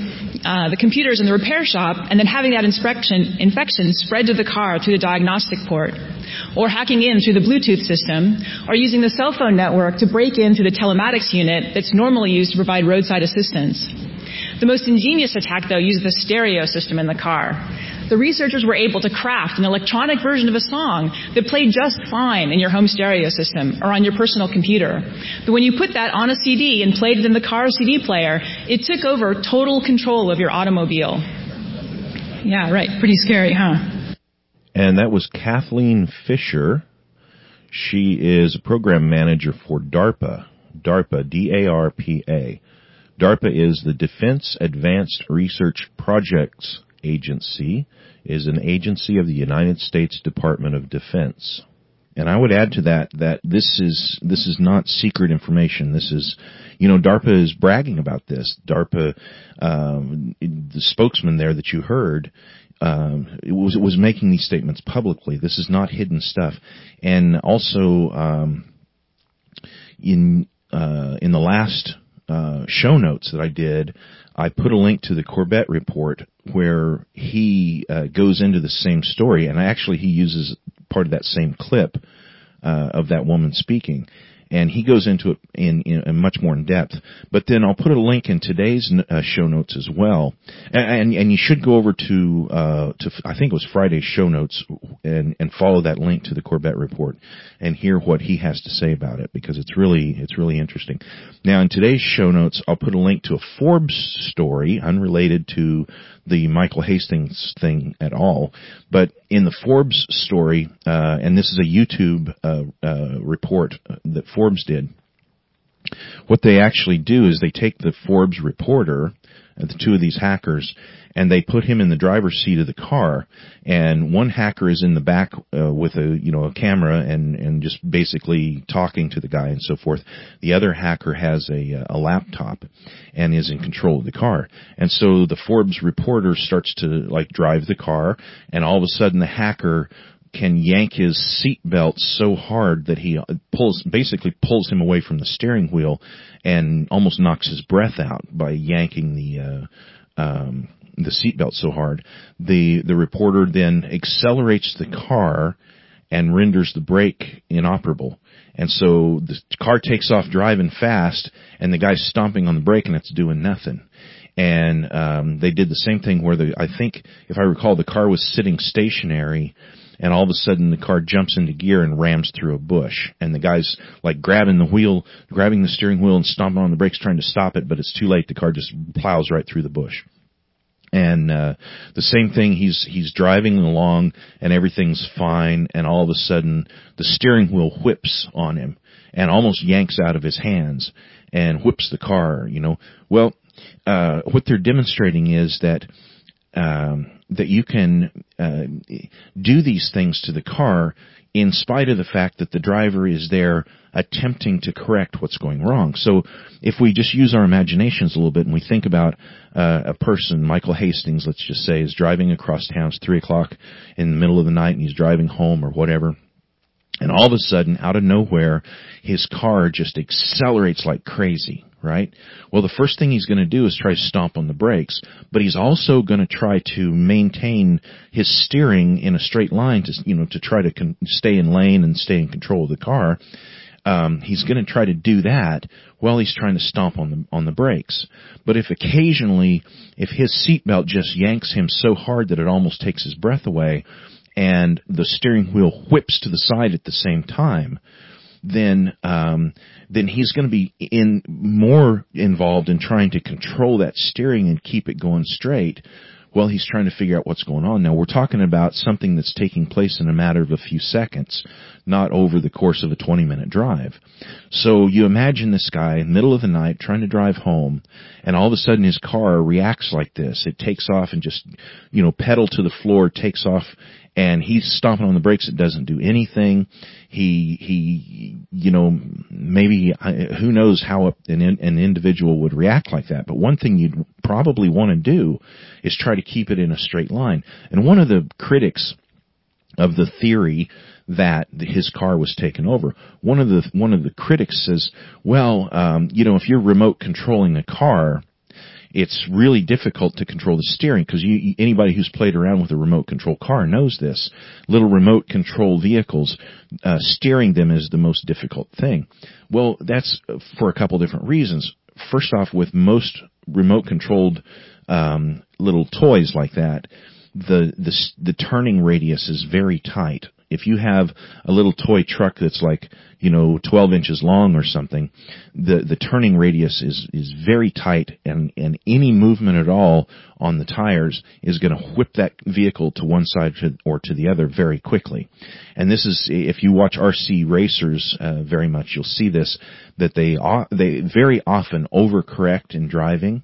uh, the computers in the repair shop and then having that inspection, infection spread to the car through the diagnostic port, or hacking in through the Bluetooth system, or using the cell phone network to break in through the telematics unit that's normally used to provide roadside assistance. The most ingenious attack, though, used the stereo system in the car. The researchers were able to craft an electronic version of a song that played just fine in your home stereo system or on your personal computer. But when you put that on a C D and played it in the car C D player, it took over total control of your automobile. Yeah, right. Pretty scary, huh? And that was Kathleen Fisher. She is a program manager for DARPA. DARPA, D A R P A. DARPA is the Defense Advanced Research Projects Agency, is an agency of the United States Department of Defense. And I would add to that that this is this is not secret information. This is, you know, DARPA is bragging about this. DARPA, um, the spokesman there that you heard, um, it was it was making these statements publicly. This is not hidden stuff. And also, um, in uh, in the last uh, show notes that I did, I put a link to the Corbett report where he uh, goes into the same story, and actually he uses part of that same clip uh, of that woman speaking, and he goes into it in, in, in much more in depth. But then I'll put a link in today's uh, show notes as well, and, and and you should go over to uh, to I think it was Friday's show notes and and follow that link to the Corbett report and hear what he has to say about it, because it's really it's really interesting. Now in today's show notes, I'll put a link to a Forbes story unrelated to the Michael Hastings thing at all, but in the Forbes story, uh, and this is a YouTube uh, uh, report that Forbes did, what they actually do is they take the Forbes reporter, the two of these hackers, and they put him in the driver's seat of the car, and one hacker is in the back uh, with a you know a camera and and just basically talking to the guy and so forth. The other hacker has a a laptop and is in control of the car. And so the Forbes reporter starts to like drive the car, and all of a sudden the hacker can yank his seat belt so hard that he pulls, basically pulls him away from the steering wheel and almost knocks his breath out by yanking the, uh, um, the seat belt so hard. The, the reporter then accelerates the car and renders the brake inoperable. And so the car takes off driving fast, and the guy's stomping on the brake and it's doing nothing. And, um, they did the same thing where the, I think, if I recall, the car was sitting stationary, and all of a sudden the car jumps into gear and rams through a bush. And the guy's like grabbing the wheel, grabbing the steering wheel and stomping on the brakes trying to stop it, but it's too late. The car just plows right through the bush. And, uh, the same thing, he's, he's driving along and everything's fine, and all of a sudden the steering wheel whips on him and almost yanks out of his hands and whips the car, you know. Well, uh, what they're demonstrating is that, um, that you can uh, do these things to the car in spite of the fact that the driver is there attempting to correct what's going wrong. So if we just use our imaginations a little bit and we think about uh, a person, Michael Hastings, let's just say, is driving across town, it's three o'clock in the middle of the night, and he's driving home or whatever, and all of a sudden, out of nowhere, his car just accelerates like crazy. Right? Well, the first thing he's going to do is try to stomp on the brakes, but he's also going to try to maintain his steering in a straight line to, you know, to try to con- stay in lane and stay in control of the car. Um, he's going to try to do that while he's trying to stomp on the, on the brakes. But if occasionally, if his seatbelt just yanks him so hard that it almost takes his breath away, and the steering wheel whips to the side at the same time, then um, then he's going to be in more involved in trying to control that steering and keep it going straight while he's trying to figure out what's going on. Now, we're talking about something that's taking place in a matter of a few seconds, not over the course of a twenty-minute drive. So you imagine this guy, middle of the night, trying to drive home, and all of a sudden his car reacts like this. It takes off and just, you know, pedal to the floor, takes off, and he's stomping on the brakes. It doesn't do anything. He, he, you know, maybe, who knows how an, an individual would react like that. But one thing you'd probably want to do is try to keep it in a straight line. And one of the critics of the theory that his car was taken over, one of the, one of the critics says, well, um, you know, if you're remote controlling a car, it's really difficult to control the steering because you, anybody who's played around with a remote control car knows this. Little remote control vehicles, uh, steering them is the most difficult thing. Well, that's for a couple different reasons. First off, with most remote controlled um, little toys like that, the, the the turning radius is very tight. If you have a little toy truck that's like, you know, twelve inches long or something, the, the turning radius is, is very tight, and, and any movement at all on the tires is going to whip that vehicle to one side or to the other very quickly. And this is, if you watch R C racers uh, very much, you'll see this, that they, they very often overcorrect in driving.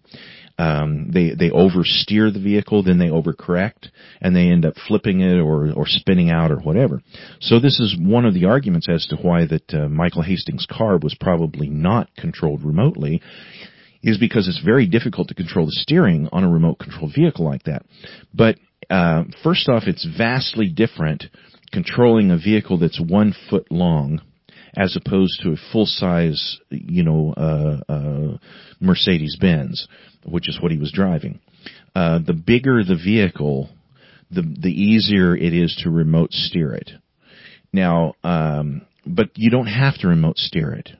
Um, they, they oversteer the vehicle, then they overcorrect, and they end up flipping it or, or spinning out or whatever. So this is one of the arguments as to why that uh, Michael Hastings' car was probably not controlled remotely, is because it's very difficult to control the steering on a remote controlled vehicle like that. But uh, first off, it's vastly different controlling a vehicle that's one foot long as opposed to a full-size, you know, uh, uh, Mercedes-Benz, which is what he was driving. Uh, the bigger the vehicle, the the easier it is to remote steer it. Now, um, but you don't have to remote steer it.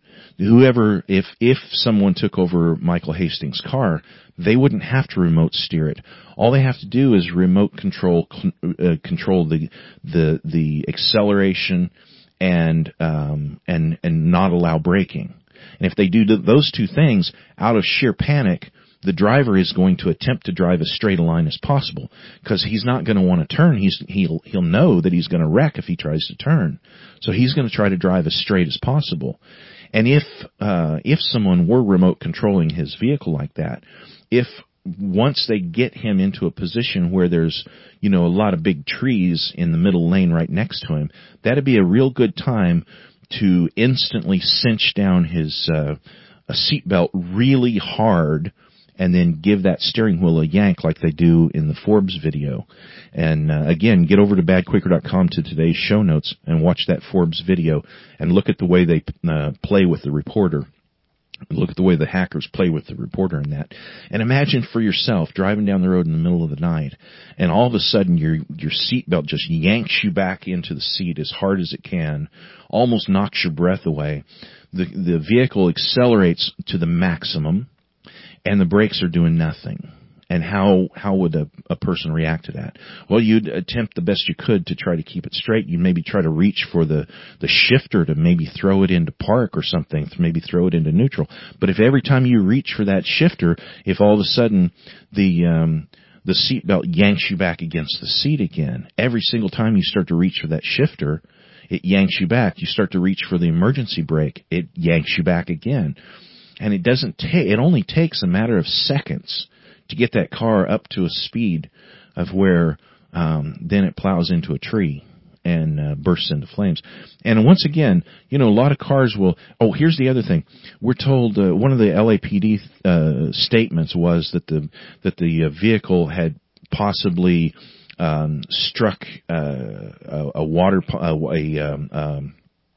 Whoever, if if someone took over Michael Hastings' car, they wouldn't have to remote steer it. All they have to do is remote control uh, control the the the acceleration and um, and and not allow braking. And if they do those two things, out of sheer panic, the driver is going to attempt to drive as straight a line as possible because he's not going to want to turn. He's he'll he'll know that he's going to wreck if he tries to turn. So he's going to try to drive as straight as possible. And if uh, if someone were remote controlling his vehicle like that, if once they get him into a position where there's, you know, a lot of big trees in the middle lane right next to him, that'd be a real good time to instantly cinch down his uh, a seatbelt really hard and then give that steering wheel a yank like they do in the Forbes video. And uh, again, get over to bad quaker dot com to today's show notes and watch that Forbes video and look at the way they uh, play with the reporter. Look at the way the hackers play with the reporter in that. And imagine for yourself driving down the road in the middle of the night, and all of a sudden your your seatbelt just yanks you back into the seat as hard as it can, almost knocks your breath away. The the vehicle accelerates to the maximum, and the brakes are doing nothing. And how how would a, a person react to that? Well, you'd attempt the best you could to try to keep it straight. You'd maybe try to reach for the, the shifter to maybe throw it into park or something, to maybe throw it into neutral. But if every time you reach for that shifter, if all of a sudden the um, the seatbelt yanks you back against the seat again, every single time you start to reach for that shifter, it yanks you back. You start to reach for the emergency brake, it yanks you back again. And it doesn't take, it only takes a matter of seconds to get that car up to a speed of where um, then it plows into a tree and uh, bursts into flames. And once again, you know, a lot of cars will... Oh, here's the other thing. We're told uh, one of the L A P D uh, statements was that the that the uh, vehicle had possibly um, struck uh, a, a water a, a, um, um,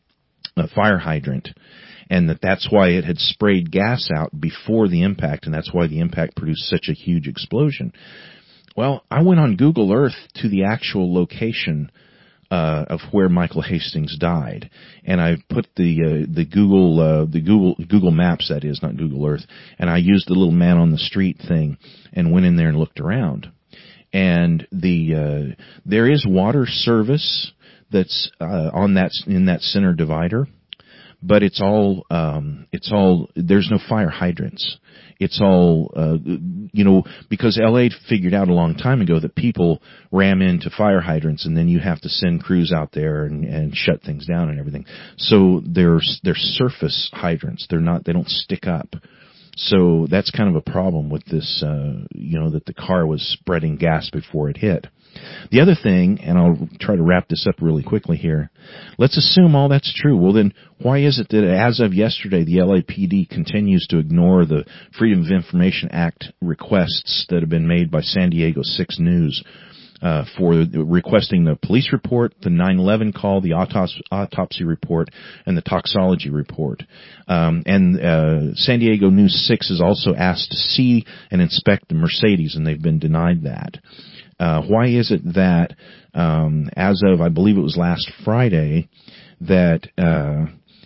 a fire hydrant, and that that's why it had sprayed gas out before the impact, and that's why the impact produced such a huge explosion. Well, I went on Google Earth to the actual location uh, of where Michael Hastings died, and I put the uh, the Google uh, the Google Google Maps, that is, not Google Earth, and I used the little man on the street thing and went in there and looked around. And the uh, there is water service that's uh, on that in that center divider. But it's all, um, it's all, there's no fire hydrants. It's all, uh, you know, because L A figured out a long time ago that people ram into fire hydrants and then you have to send crews out there and, and shut things down and everything. So there's, they're surface hydrants. They're not, they don't stick up. So that's kind of a problem with this, uh, you know, that the car was spreading gas before it hit. The other thing, and I'll try to wrap this up really quickly here, let's assume all that's true. Well, then why is it that as of yesterday the L A P D continues to ignore the Freedom of Information Act requests that have been made by San Diego six News uh, for requesting the police report, the nine eleven call, the autopsy, autopsy report, and the toxology report. Um, and uh, San Diego News six is also asked to see and inspect the Mercedes, and they've been denied that. Uh, why is it that, um, as of, I believe it was last Friday, that uh,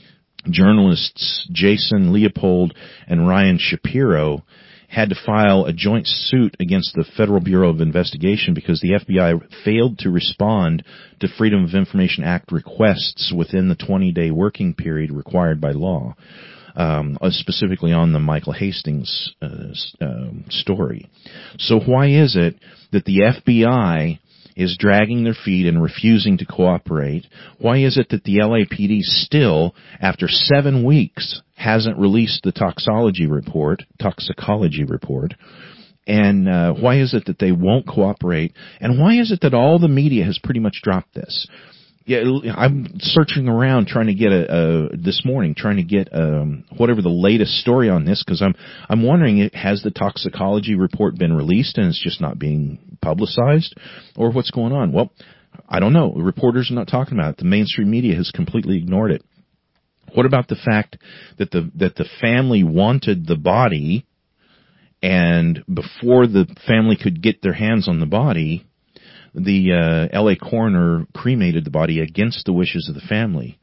journalists Jason Leopold and Ryan Shapiro had to file a joint suit against the Federal Bureau of Investigation because the F B I failed to respond to Freedom of Information Act requests within the twenty-day working period required by law, um, specifically on the Michael Hastings uh, uh, story. So why is it that the F B I is dragging their feet and refusing to cooperate? Why is it that the L A P D still, after seven weeks, hasn't released the toxology report, toxicology report? And uh, why is it that they won't cooperate? And why is it that all the media has pretty much dropped this? Yeah, I'm searching around trying to get a, a this morning, trying to get um, whatever the latest story on this, because I'm I'm wondering, has the toxicology report been released and it's just not being publicized, or what's going on? Well, I don't know. The reporters are not talking about it. The mainstream media has completely ignored it. What about the fact that the that the family wanted the body, and before the family could get their hands on the body, the uh, L A coroner cremated the body against the wishes of the family?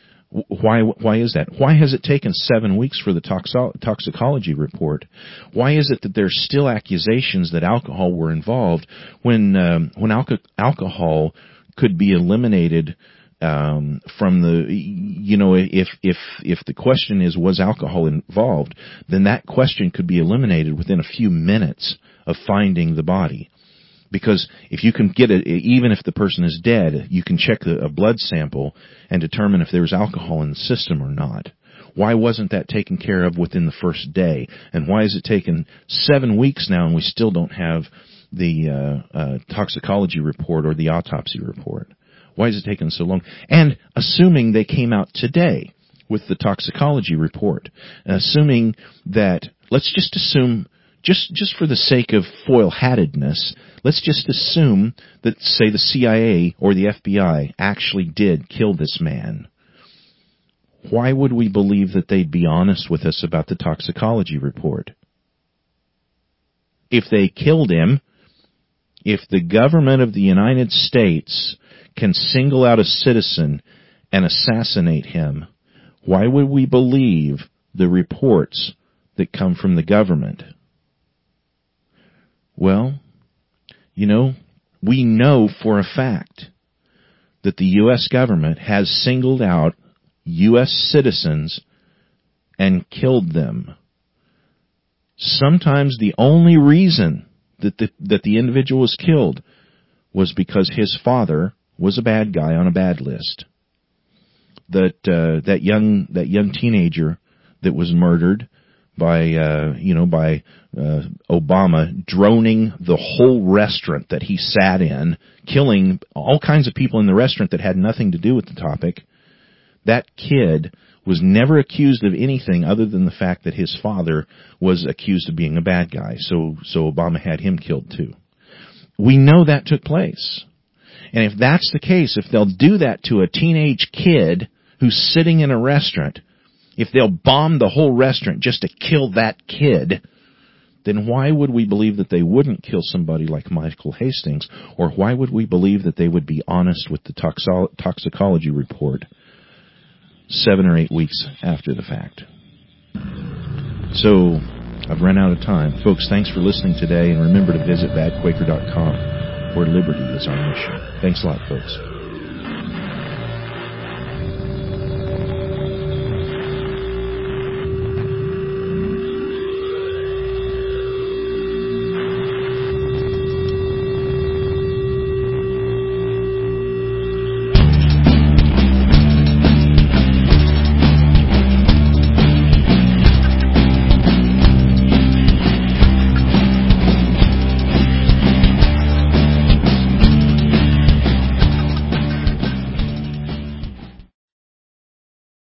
Why why is that? Why has it taken seven weeks for the toxo- toxicology report? Why is it that there's still accusations that alcohol were involved when um, when alco- alcohol could be eliminated um, from the, you know, if if if the question is, was alcohol involved, then that question could be eliminated within a few minutes of finding the body. Because if you can get it, even if the person is dead, you can check a blood sample and determine if there's alcohol in the system or not. Why wasn't that taken care of within the first day? And why has it taken seven weeks now and we still don't have the uh, uh, toxicology report or the autopsy report? Why has it taken so long? And assuming they came out today with the toxicology report, assuming that, let's just assume, Just just for the sake of foil-hattedness, let's just assume that, say, the C I A or the F B I actually did kill this man. Why would we believe that they'd be honest with us about the toxicology report? If they killed him, if the government of the United States can single out a citizen and assassinate him, why would we believe the reports that come from the government? Well, you know, we know for a fact that the U S government has singled out U S citizens and killed them. Sometimes the only reason that the, that the individual was killed was because his father was a bad guy on a bad list. That uh, that young that young teenager that was murdered by, uh, you know, by uh, Obama droning the whole restaurant that he sat in, killing all kinds of people in the restaurant that had nothing to do with the topic. That kid was never accused of anything other than the fact that his father was accused of being a bad guy. So, so Obama had him killed too. We know that took place. And if that's the case, if they'll do that to a teenage kid who's sitting in a restaurant, if they'll bomb the whole restaurant just to kill that kid, then why would we believe that they wouldn't kill somebody like Michael Hastings? Or why would we believe that they would be honest with the toxo- toxicology report seven or eight weeks after the fact? So, I've run out of time. Folks, thanks for listening today, and remember to visit bad quaker dot com, where liberty is our mission. Thanks a lot, folks.